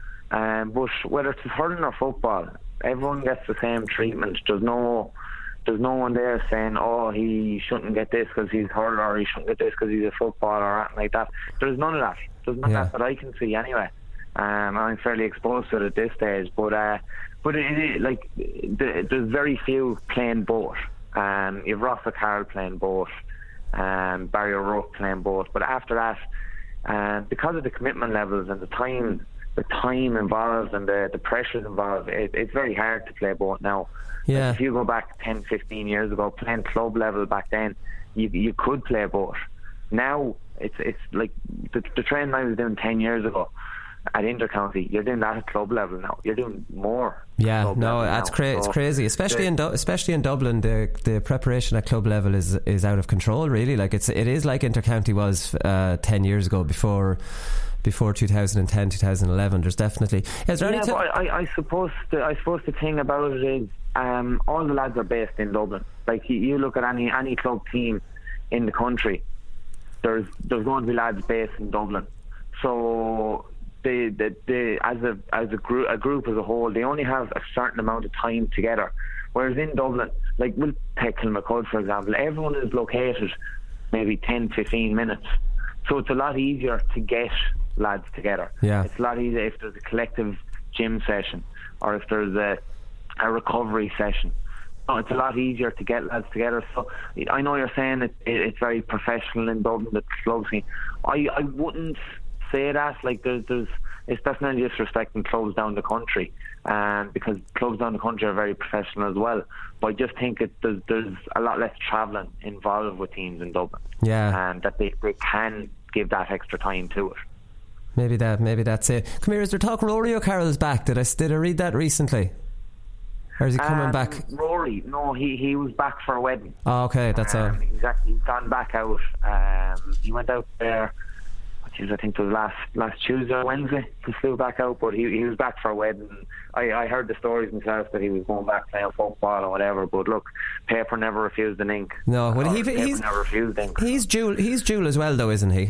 Um, but whether it's hurling or football, everyone gets the same treatment. There's no there's no one there saying, oh, he shouldn't get this because he's hurler, or he shouldn't get this because he's a footballer, or anything like that. There's none of that. There's none yeah. of that that I can see anyway. Um, I'm fairly exposed to it at this stage, but uh, but it, it, like the, there's very few playing both. Um, you've Ross O'Carroll playing both, um, Barry O'Rourke playing both, but after that, uh, because of the commitment levels and the time, the time involved and the, the pressures involved, it, it's very hard to play both now. Yeah. Like if you go back ten, fifteen years ago, playing club level back then, you you could play both. Now it's it's like the, the training I was doing ten years ago at intercounty, you're doing that at club level now. You're doing more. Yeah, no, that's cra- so it's crazy. Especially the, in du- especially in Dublin, the the preparation at club level is is out of control. Really, like it's it is like intercounty was uh, ten years ago before. Before two thousand ten, two thousand eleven, there's definitely. Is there yeah, any t- but I, I suppose the I suppose the thing about it is, um, all the lads are based in Dublin. Like you, you look at any any club team in the country, there's there's going to be lads based in Dublin. So they they, they as a as a group a group as a whole, they only have a certain amount of time together. Whereas in Dublin, like we'll take Kilmacud for example, everyone is located maybe ten, fifteen minutes. So it's a lot easier to get lads together. Yeah. It's a lot easier if there's a collective gym session or if there's a, a recovery session. No, it's a lot easier to get lads together. So I know you're saying it, it, it's very professional in Dublin, the club scene. I, I wouldn't say that. Like there's, there's it's definitely disrespecting clubs down the country, um, because clubs down the country are very professional as well. But I just think it, there's, there's a lot less travelling involved with teams in Dublin. Yeah. And that they, they can give that extra time to it. Maybe that, maybe that's it. Come here, is there talk Rory O'Carroll's back? Did I, did I read that recently? Or is he coming um, back? Rory, no, he, he was back for a wedding. Oh, okay, that's um, all. Exactly, he's gone back out. Um, he went out there, which is, I think it was last last Tuesday or Wednesday. He flew back out, but he he was back for a wedding. I, I heard the stories myself that he was going back playing football or whatever. But look, paper never refused an ink. No, well, he, paper he's never refused ink. He's dual. He's dual as well, though, isn't he?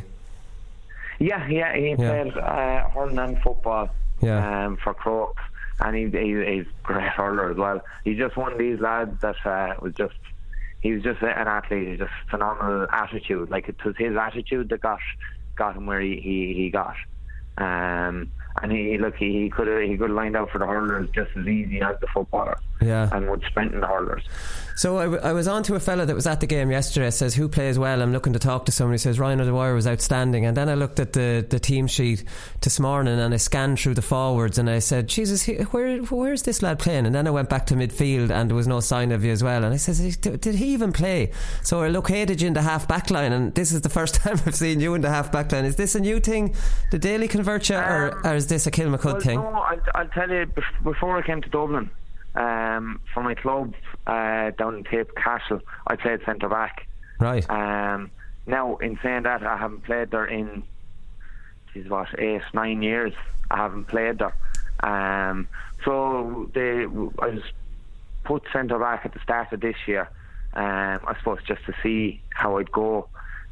Yeah, yeah, he Yeah. played uh, hurling and football Yeah. um, for Crokes. And he, he, he's a great hurler as well. He's just one of these lads that uh, was just, he was just an athlete. He's just phenomenal attitude. Like it was his attitude that got got him where he, he, he got. Um, and he look he, he could have he could have lined out for the hurlers just as easy as the footballers. Yeah. And would strengthen the hurlers. So I, w- I was on to a fella that was at the game yesterday. Says who plays well. I'm looking to talk to somebody. Says Ryan O'Dwyer was outstanding. And then I looked at the, the team sheet this morning and I scanned through the forwards and I said, Jesus, he, where where's this lad playing? And then I went back to midfield and there was no sign of you as well. And I says, did he even play? So I located you in the half back line, and this is the first time I've seen you in the half back line. Is this a new thing? Did Daly convert you, or, Um, or is this a Kilmacud well, thing? No, I'll, I'll tell you. bef- Before I came to Dublin, um, for my club uh, down in Cape Castle, I played centre back. Right. Um, now, in saying that, I haven't played there in, geez, what, eight, nine years. I haven't played there. Um, so they, I was put centre back at the start of this year. Um, I suppose just to see how I'd go.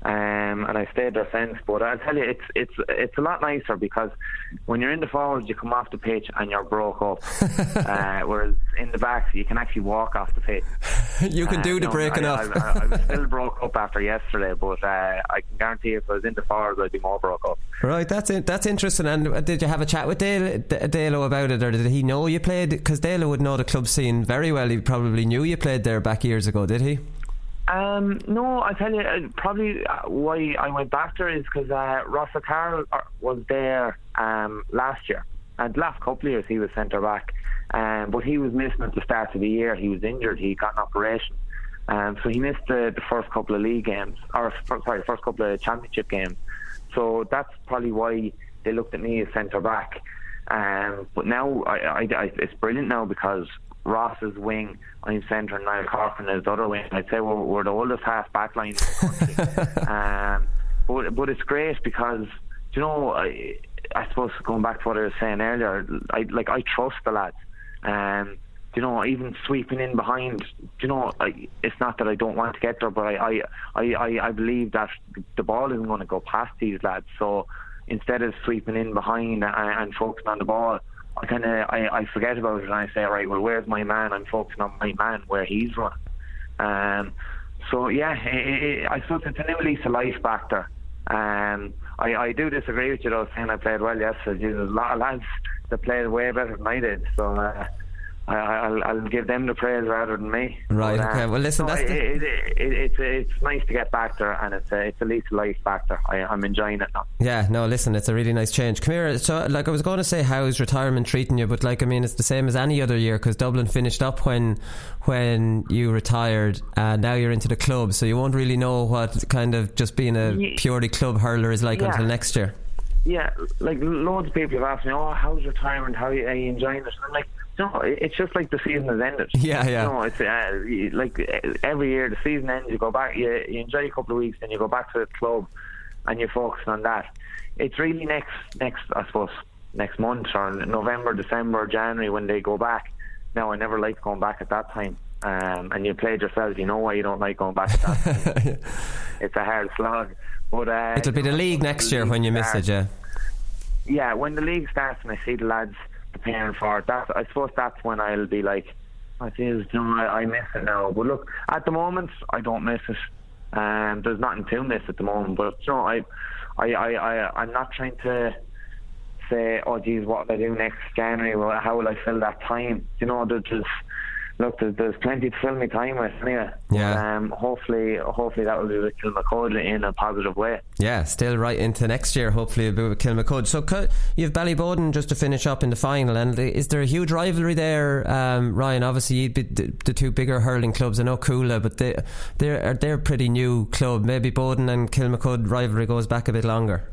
Um, and I stayed there since. But I'll tell you, it's it's it's a lot nicer because when you're in the forwards, you come off the pitch and you're broke up. uh, whereas in the backs, you can actually walk off the pitch. You can Uh, do the no, breaking I, off. I, I, I was still broke up after yesterday, but uh, I can guarantee if I was in the forwards, I'd be more broke up. Right, that's it. That's interesting. And did you have a chat with Dale, D- Dalo about it, or did he know you played? Because Dalo would know the club scene very well. He probably knew you played there back years ago, did he? Um, no, I tell you, uh, probably uh, why I went back there is because uh, Ross O'Carroll was there um, last year, and the last couple of years he was centre back, um, but he was missing at the start of the year. He was injured. He got an operation, um, so he missed the, the first couple of league games, or sorry, the first couple of championship games. So that's probably why they looked at me as centre back. Um, but now I, I, I, it's brilliant now because Ross's wing, I'm centre, and Niall Corcoran is the other wing. I'd say we're, we're the oldest half back line in the country. um, but, but it's great because, you know, I, I suppose going back to what I was saying earlier, I like I trust the lads. Um, you know, even sweeping in behind, you know, I, it's not that I don't want to get there, but I, I, I, I believe that the ball isn't going to go past these lads. So instead of sweeping in behind and, and focusing on the ball, I kind of I, I forget about it and I say, right, well, where's my man? I'm focusing on my man where he's running. Um, so yeah, it, it, I suppose it's a new lease of life back there. Um, I, I do disagree with you though, saying I played well yesterday. There's a lot of lads that played way better than I did. So. Uh, I, I'll, I'll give them the praise rather than me. Right. But, uh, okay. Well, listen. no, That's it, the... it, it, it, it's it's nice to get back there, and it's a it's a lease of life back there. I, I'm enjoying it now. Yeah. No. Listen. It's a really nice change. Come here. So, like, I was going to say, how's retirement treating you? But like, I mean, it's the same as any other year because Dublin finished up when when you retired, and now you're into the club, so you won't really know what kind of just being a Yeah. purely club hurler is like Yeah. until next year. Yeah, like loads of people have asked me, "Oh, how's retirement? How are you, are you enjoying it?" And I'm like, no, it's just like the season has ended. Yeah, yeah. You know, it's uh, like every year the season ends, you go back, you, you enjoy a couple of weeks, then you go back to the club, and you focus on that. It's really next, next, I suppose, next month or November, December, January when they go back. Now, I never liked going back at that time. Um, and you played yourself, you know why you don't like going back at that time. It's a hard slog. But uh, it'll be the league next year when you miss it, yeah. Yeah, when the league starts and I see the lads preparing for it, that's, I suppose that's when I'll be like, oh, geez, you know, I, I miss it now. But look, at the moment, I don't miss it. Um, there's nothing to miss at the moment, but you know, I, I, I, I, I'm not trying to say, oh geez, what will I do next January? Well, how will I fill that time? You know, there's just, look, there's, there's plenty to fill my time with anyway. Yeah. Um, hopefully, hopefully that will be with Kilmacud in a positive way. Yeah, still right into next year. Hopefully, it'll be with Kilmacud. So you have Ballyboden just to finish up in the final, and is there a huge rivalry there, um, Ryan? Obviously, you'd be the, the two bigger hurling clubs. I know Coola, but they they're they're a pretty new club. Maybe Boden and Kilmacud rivalry goes back a bit longer.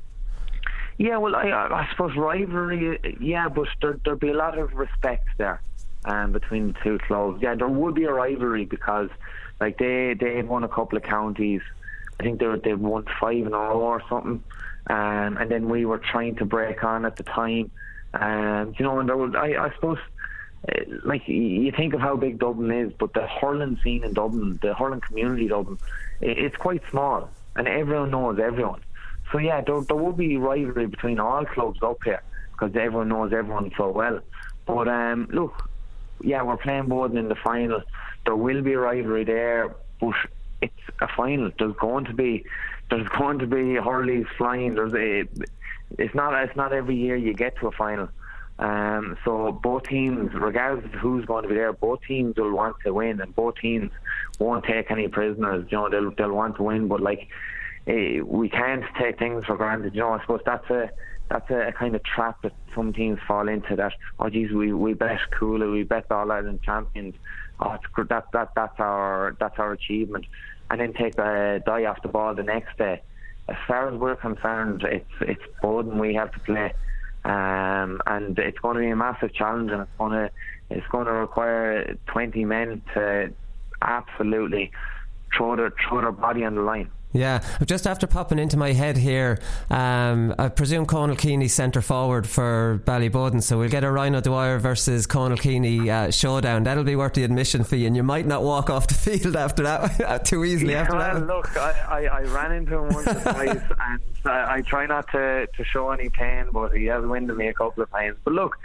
Yeah, well, I, I suppose rivalry, yeah, but there, there'd be a lot of respect there. Um, between the two clubs, yeah, there would be a rivalry because, like, they they had won a couple of counties. I think they were, they won five in a row or something, um, and then we were trying to break on at the time. Um, you know, and there was, I, I suppose, uh, like, you think of how big Dublin is, but the hurling scene in Dublin, the hurling community in Dublin, it, it's quite small, and everyone knows everyone. So yeah, there, there would be rivalry between all clubs up here because everyone knows everyone so well. But um, look. Yeah, we're playing Boden in the final. There will be a rivalry there, but it's a final. There's going to be, there's going to be hurleys flying. There's a, it's not, it's not every year you get to a final. Um, so both teams, regardless of who's going to be there, both teams will want to win, and both teams won't take any prisoners. You know, they'll they'll want to win, but like, eh, we can't take things for granted. You know, I suppose that's a. That's a, a kind of trap that some teams fall into. That, oh geez, we we bet Coola, we bet All Ireland champions. Oh, it's, that that that's our that's our achievement, and then take the die off the ball the next day. As far as we're concerned, it's it's Boden we have to play, um, and it's going to be a massive challenge, and it's going to it's going to require twenty men to absolutely throw their throw their body on the line. Yeah, just after popping into my head here, um, I presume Conal Keeney centre forward for Ballyboden, so we'll get a Ryan O'Dwyer versus Conal Keeney uh, showdown. That'll be worth the admission fee, and you might not walk off the field after that too easily. Yeah, after well, that. Look, I, I, I ran into him once or twice, and I, I try not to, to show any pain, but he has winded me a couple of times. But look,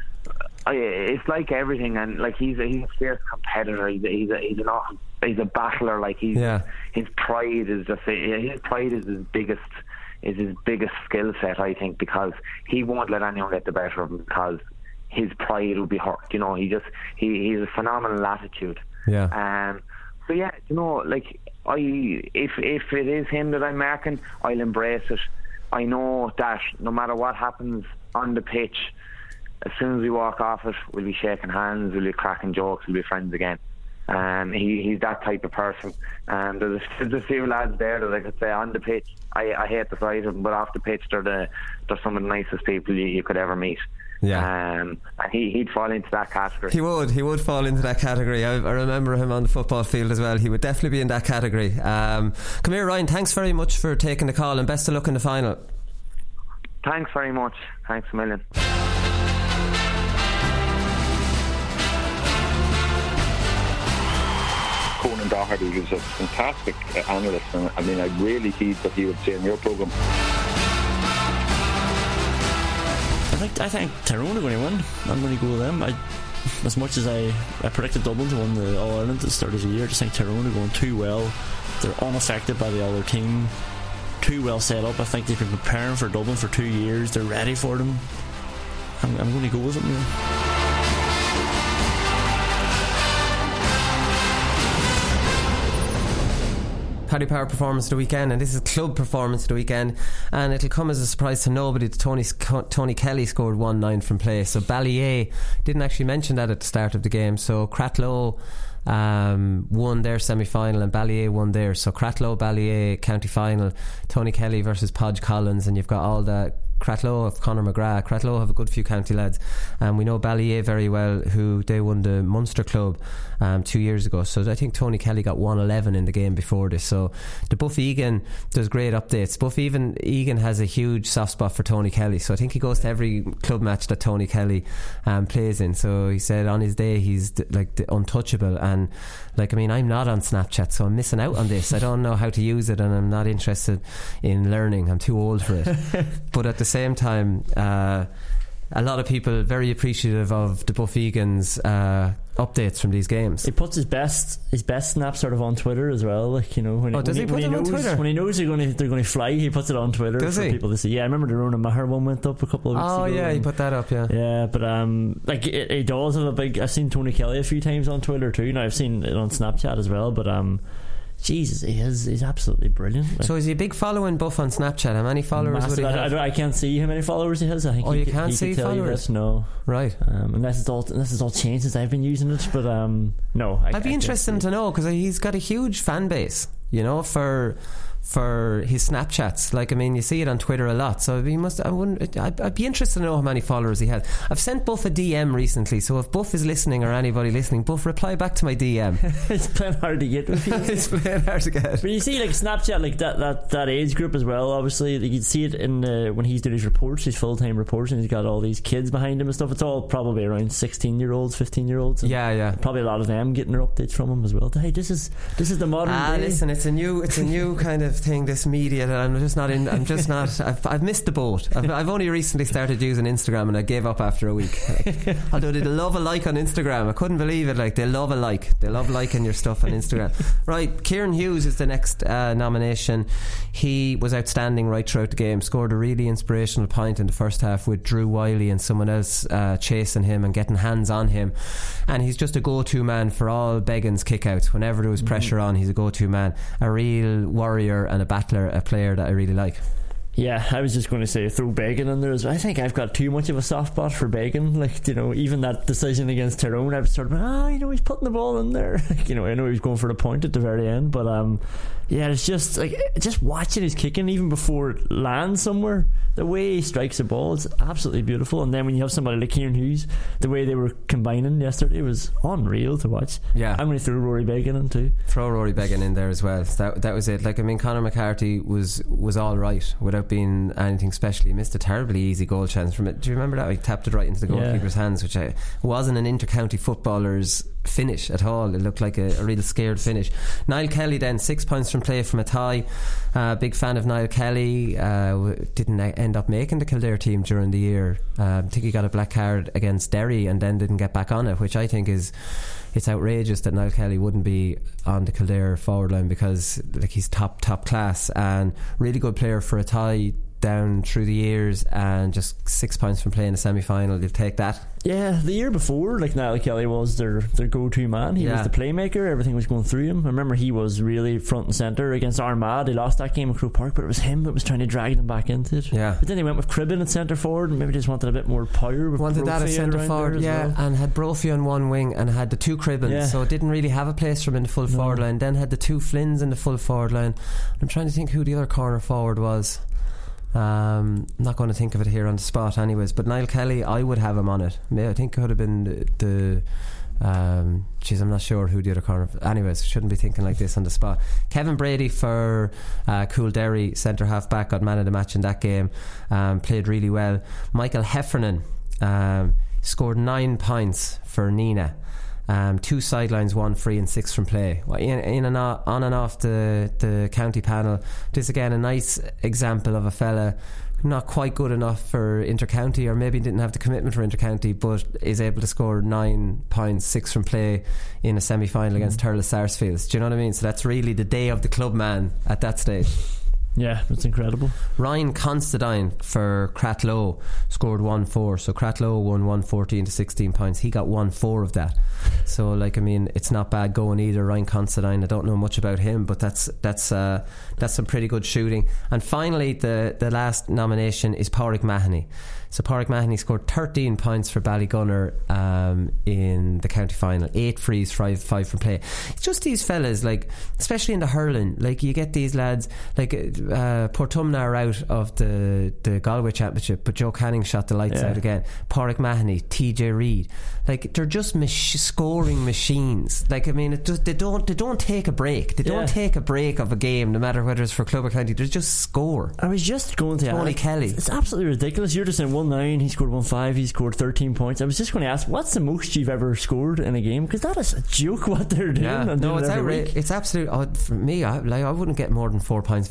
I, it's like everything, and like he's a, he's a fierce competitor. He's a, he's a, he's an awesome. He's a battler. Like he's yeah. his pride is just his pride is his biggest is his biggest skill set, I think, because he won't let anyone get the better of him because his pride will be hurt. You know, he just he he's a phenomenal attitude. Yeah. Um. So yeah, you know, like I if if it is him that I'm marking, I'll embrace it. I know that no matter what happens on the pitch, as soon as we walk off it, we'll be shaking hands, we'll be cracking jokes, we'll be friends again. Um, he, he's that type of person. Um, there's, a, there's a few lads there that I could say on the pitch, I, I hate the sight of them, but off the pitch, they're, the, they're some of the nicest people you, you could ever meet. Yeah. Um, and he, he'd fall into that category. He would, he would fall into that category. I, I remember him on the football field as well. He would definitely be in that category. Um, come here, Ryan, thanks very much for taking the call, and best of luck in the final. Thanks very much. Thanks a million. Conan Doherty, who's a fantastic uh, analyst, and I mean, I really heed what he would say in your programme. I think I think Tyrone are going to win. I'm going to go with them. I, as much as I, I predicted Dublin to win the All Ireland at the start of the year, I just think Tyrone are going too well. They're unaffected by the other team. Too well set up. I think they've been preparing for Dublin for two years. They're ready for them. I'm, I'm going to go with them. Yeah. Paddy Power performance of the weekend, and this is club performance of the weekend, and it'll come as a surprise to nobody that Tony, Tony Kelly scored one nine from play. So Ballyea didn't actually mention that at the start of the game. So Cratloe um, won their semi-final and Ballyea won theirs. So Cratloe, Ballyea county final, Tony Kelly versus Podge Collins, and you've got all the Cratloe of Conor McGrath. Cratloe have a good few county lads, and um, we know Ballyea very well, who they won the Munster Club um, two years ago. So I think Tony Kelly got one eleven in the game before this. So the Buff Egan does great updates. Buff even Egan has a huge soft spot for Tony Kelly, so I think he goes to every club match that Tony Kelly um, plays in. So he said on his day he's d- like the untouchable, and like I mean I'm not on Snapchat, so I'm missing out on this. I don't know how to use it, and I'm not interested in learning. I'm too old for it. But at the same time, uh, a lot of people very appreciative of the Buff Egan's uh, updates from these games. He puts his best his best snaps sort of on Twitter as well. Like, you know, when oh, he, does when he put he, them when on he knows, Twitter? When he knows they're going to they're going to fly, he puts it on Twitter does for he? people to see. Yeah, I remember the Ronan Maher one went up a couple of weeks oh, ago. Oh yeah, he put that up. Yeah, yeah, but um, like it, it does have a big. I've seen Tony Kelly a few times on Twitter too. Now I've seen it on Snapchat as well, but um. Jesus, he is, he's absolutely brilliant. Like, so is he a big following Buff on Snapchat? How many followers massive, would he have? I, I, don't, I can't see how many followers he has. I think oh, he, you he, can't he see could tell followers? You that. No, right. Um, unless it's all unless it's all changed since I've been using it. But um, no, I, I'd be I interested to know, because he's got a huge fan base, you know, for for his Snapchats. Like, I mean, you see it on Twitter a lot, so he must. I wouldn't. I'd, I'd be interested to know how many followers he has. I've sent Buff a D M recently, so if Buff is listening, or anybody listening, Buff, reply back to my D M. It's playing hard to get with you. It's playing hard to get. But you see, like Snapchat, like that that, that age group as well. Obviously, like, you can see it in uh, when he's doing his reports, his full time reports, and he's got all these kids behind him and stuff. It's all probably around sixteen year olds, fifteen year olds. Yeah, yeah. Probably a lot of them getting their updates from him as well. Hey, this is this is the modern. Ah, day. listen, it's a new, it's a new kind of thing. This media that I'm just not in. I'm just not. I've, I've missed the boat. I've, I've only recently started using Instagram, and I gave up after a week. Like, although they love a like on Instagram, I couldn't believe it. Like, they love a like. They love liking your stuff on Instagram. Right, Kieran Hughes is the next uh, nomination. He was outstanding right throughout the game. Scored a really inspirational point in the first half with Drew Wiley and someone else uh, chasing him and getting hands on him. And he's just a go-to man for all Beggan's kickouts. Whenever there was pressure on, he's a go-to man. A real warrior and a battler, a player that I really like. Yeah, I was just going to say throw Beggan in there as well. I think I've got too much of a soft spot for Beggan. Like, you know, even that decision against Tyrone, I was sort of, ah, oh, you know, he's putting the ball in there. You know, I know he was going for the point at the very end, but um, yeah, it's just like just watching his kicking even before it lands somewhere. The way he strikes the ball is absolutely beautiful. And then when you have somebody like Kieran Hughes, the way they were combining yesterday was unreal to watch. Yeah, I'm going to throw Rory Beggan in too. Throw Rory Beggan in there as well. That that was it. Like, I mean, Conor McCarthy was was all right without being anything special. He missed a terribly easy goal chance from it. Do you remember that? He tapped it right into the goalkeeper's yeah. hands, which I, wasn't an inter-county footballer's finish at all. It looked like a, a real scared finish. Niall Kelly then, six points from play from a tie. Uh, big fan of Niall Kelly. Uh, didn't end up making the Kildare team during the year. uh, I think he got a black card against Derry and then didn't get back on it, which I think is, it's outrageous that Niall Kelly wouldn't be on the Kildare forward line, because like he's top top class and really good player for a tie down through the years, and just six points from playing a semi-final. You'll take that. Yeah, the year before, like Niall Kelly was their, their go-to man. He yeah. was the playmaker. Everything was going through him. I remember he was really front and centre against Armagh. They lost that game at Croke Park, but it was him that was trying to drag them back into it. Yeah. But then they went with Cribben at centre forward, and maybe just wanted a bit more power with wanted Brophy that at centre forward, yeah, well. and had Brophy on one wing and had the two Cribbens, yeah. so it didn't really have a place for him in the full no. forward line. Then had the two Flynns in the full forward line. I'm trying to think who the other corner forward was. Um, I'm not going to think of it here on the spot anyways, but Niall Kelly, I would have him on it. I think it could have been the, the um, geez, I'm not sure who the other corner. Anyways, shouldn't be thinking like this on the spot. Kevin Brady for uh, Coolderry, centre half back, got man of the match in that game. Um, played really well. Michael Heffernan um, scored nine points for Nina. Um, two sidelines, one free and six from play. In, in and off, on and off the, the county panel. This again a nice example of a fella not quite good enough for inter-county, or maybe didn't have the commitment for inter-county, but is able to score nine points, six from play in a semi-final mm. against Thurles Sarsfields. Do you know what I mean? So that's really the day of the club man at that stage. Yeah, that's incredible. Ryan Constantine for Cratloe scored one four. So Cratloe won one fourteen to sixteen points. He got one four of that. So, like, I mean, it's not bad going either. Ryan Constantine, I don't know much about him, but that's that's uh, that's some pretty good shooting. And finally, the, the last nomination is Pádraig Mahoney. So Pádraig Mahoney scored thirteen points for Ballygunner um, in the county final. Eight frees, five, five from play. It's just these fellas, like, especially in the hurling, like you get these lads, like uh, Portumna are out of the, the Galway Championship, but Joe Canning shot the lights yeah. out again. Pádraig Mahoney, T J Reid, like they're just mach- scoring machines. Like, I mean, it just, they don't they don't take a break. They don't yeah. take a break of a game, no matter whether it's for club or county. They just score. I was just going to Tony ask, Kelly. It's absolutely ridiculous. You're just saying one nine, he scored one five, he scored thirteen points. I was just going to ask, what's the most you've ever scored in a game? Because that is a joke what they're doing. Yeah. No, it's outrageous. It's absolute. Oh, for me, I, like, I wouldn't get more than four points, four or five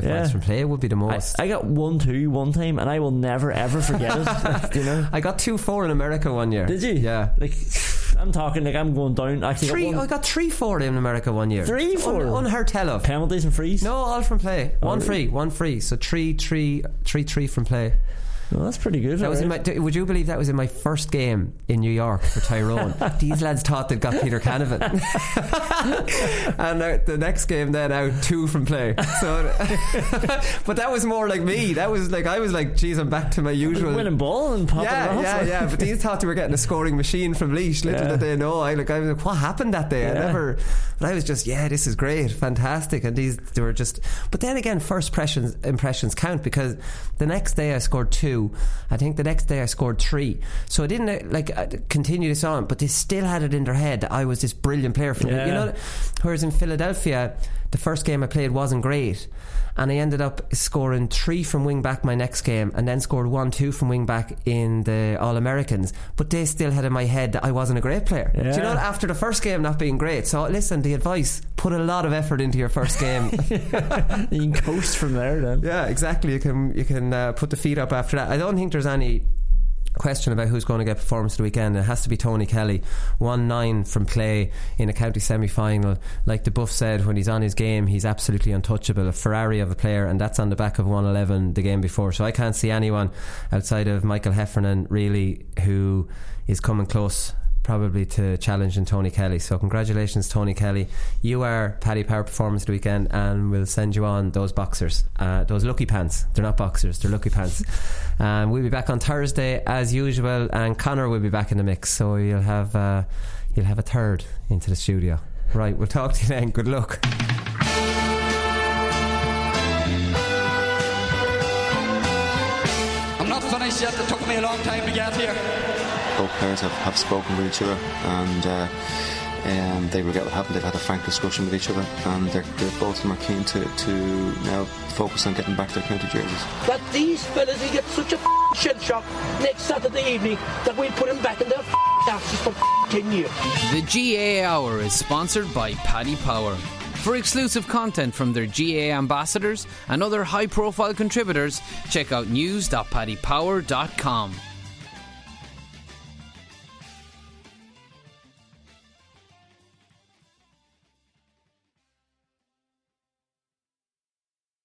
yeah. miles from play would be the most. I, I got one two one time, and I will never ever forget it. Like, you know, I got two four in America one year. Did you? Yeah. Like, I'm talking like I'm going down. Actually, three. got one, I got three four in America one year. Three four. Un, unheard tell of. Penalties and frees. No, all from play. Oh, one really? free, one free. So three, three, three, three from play. Well, that's pretty good. That was in my, would you believe that was in my first game in New York for Tyrone? These lads thought they'd got Peter Canavan. And uh, the next game then out two from play. So, but that was more like me. That was like I was like, geez, I'm back to my usual winning ball and popping yeah, it off. yeah, yeah. But these thought they were getting a scoring machine from Laois. Little Yeah. did they know. I like I was like, what happened that day? I Yeah. never. But I was just, yeah, this is great, fantastic. And these they were just. But then again, first impressions impressions count, because the next day I scored two. I think the next day I scored three. So I didn't uh, like uh, continue this on, but they still had it in their head that I was this brilliant player from Yeah. you know. Whereas in Philadelphia, the first game I played wasn't great, and I ended up scoring three from wing back my next game, and then scored one two from wing back in the All Americans. But they still had in my head that I wasn't a great player. Yeah. Do you know, after the first game not being great? So listen, the advice: put a lot of effort into your first game. You can coast from there then. Yeah, exactly. You can you can uh, put the feet up after that. I don't think there's any question about who's going to get performance of the weekend. It has to be Tony Kelly. one nine from play in a county semi-final. Like the Buff said, when he's on his game, he's absolutely untouchable. A Ferrari of a player, and that's on the back of one eleven the game before. So I can't see anyone outside of Michael Heffernan really who is coming close probably to challenging Tony Kelly. So congratulations, Tony Kelly. You are Paddy Power Performance of the weekend, and we'll send you on those boxers, uh, those lucky pants. They're not boxers, they're lucky pants. Um, we'll be back on Thursday as usual, and Connor will be back in the mix, so you'll have uh, you'll have a third into the studio. Right, we'll talk to you then. Good luck. I'm not finished yet. It took me a long time to get here. Both players have, have spoken with each other, and uh, um, they regret what happened. They've had a frank discussion with each other, and they're, they're both of them are keen to, to now focus on getting back their county jerseys. That these fellas will get such a f***ing shell shock next Saturday evening that we'll put them back in their f***ing asses for f***ing ten years. The G A A Hour is sponsored by Paddy Power. For exclusive content from their G A A ambassadors and other high-profile contributors, check out news dot paddy power dot com.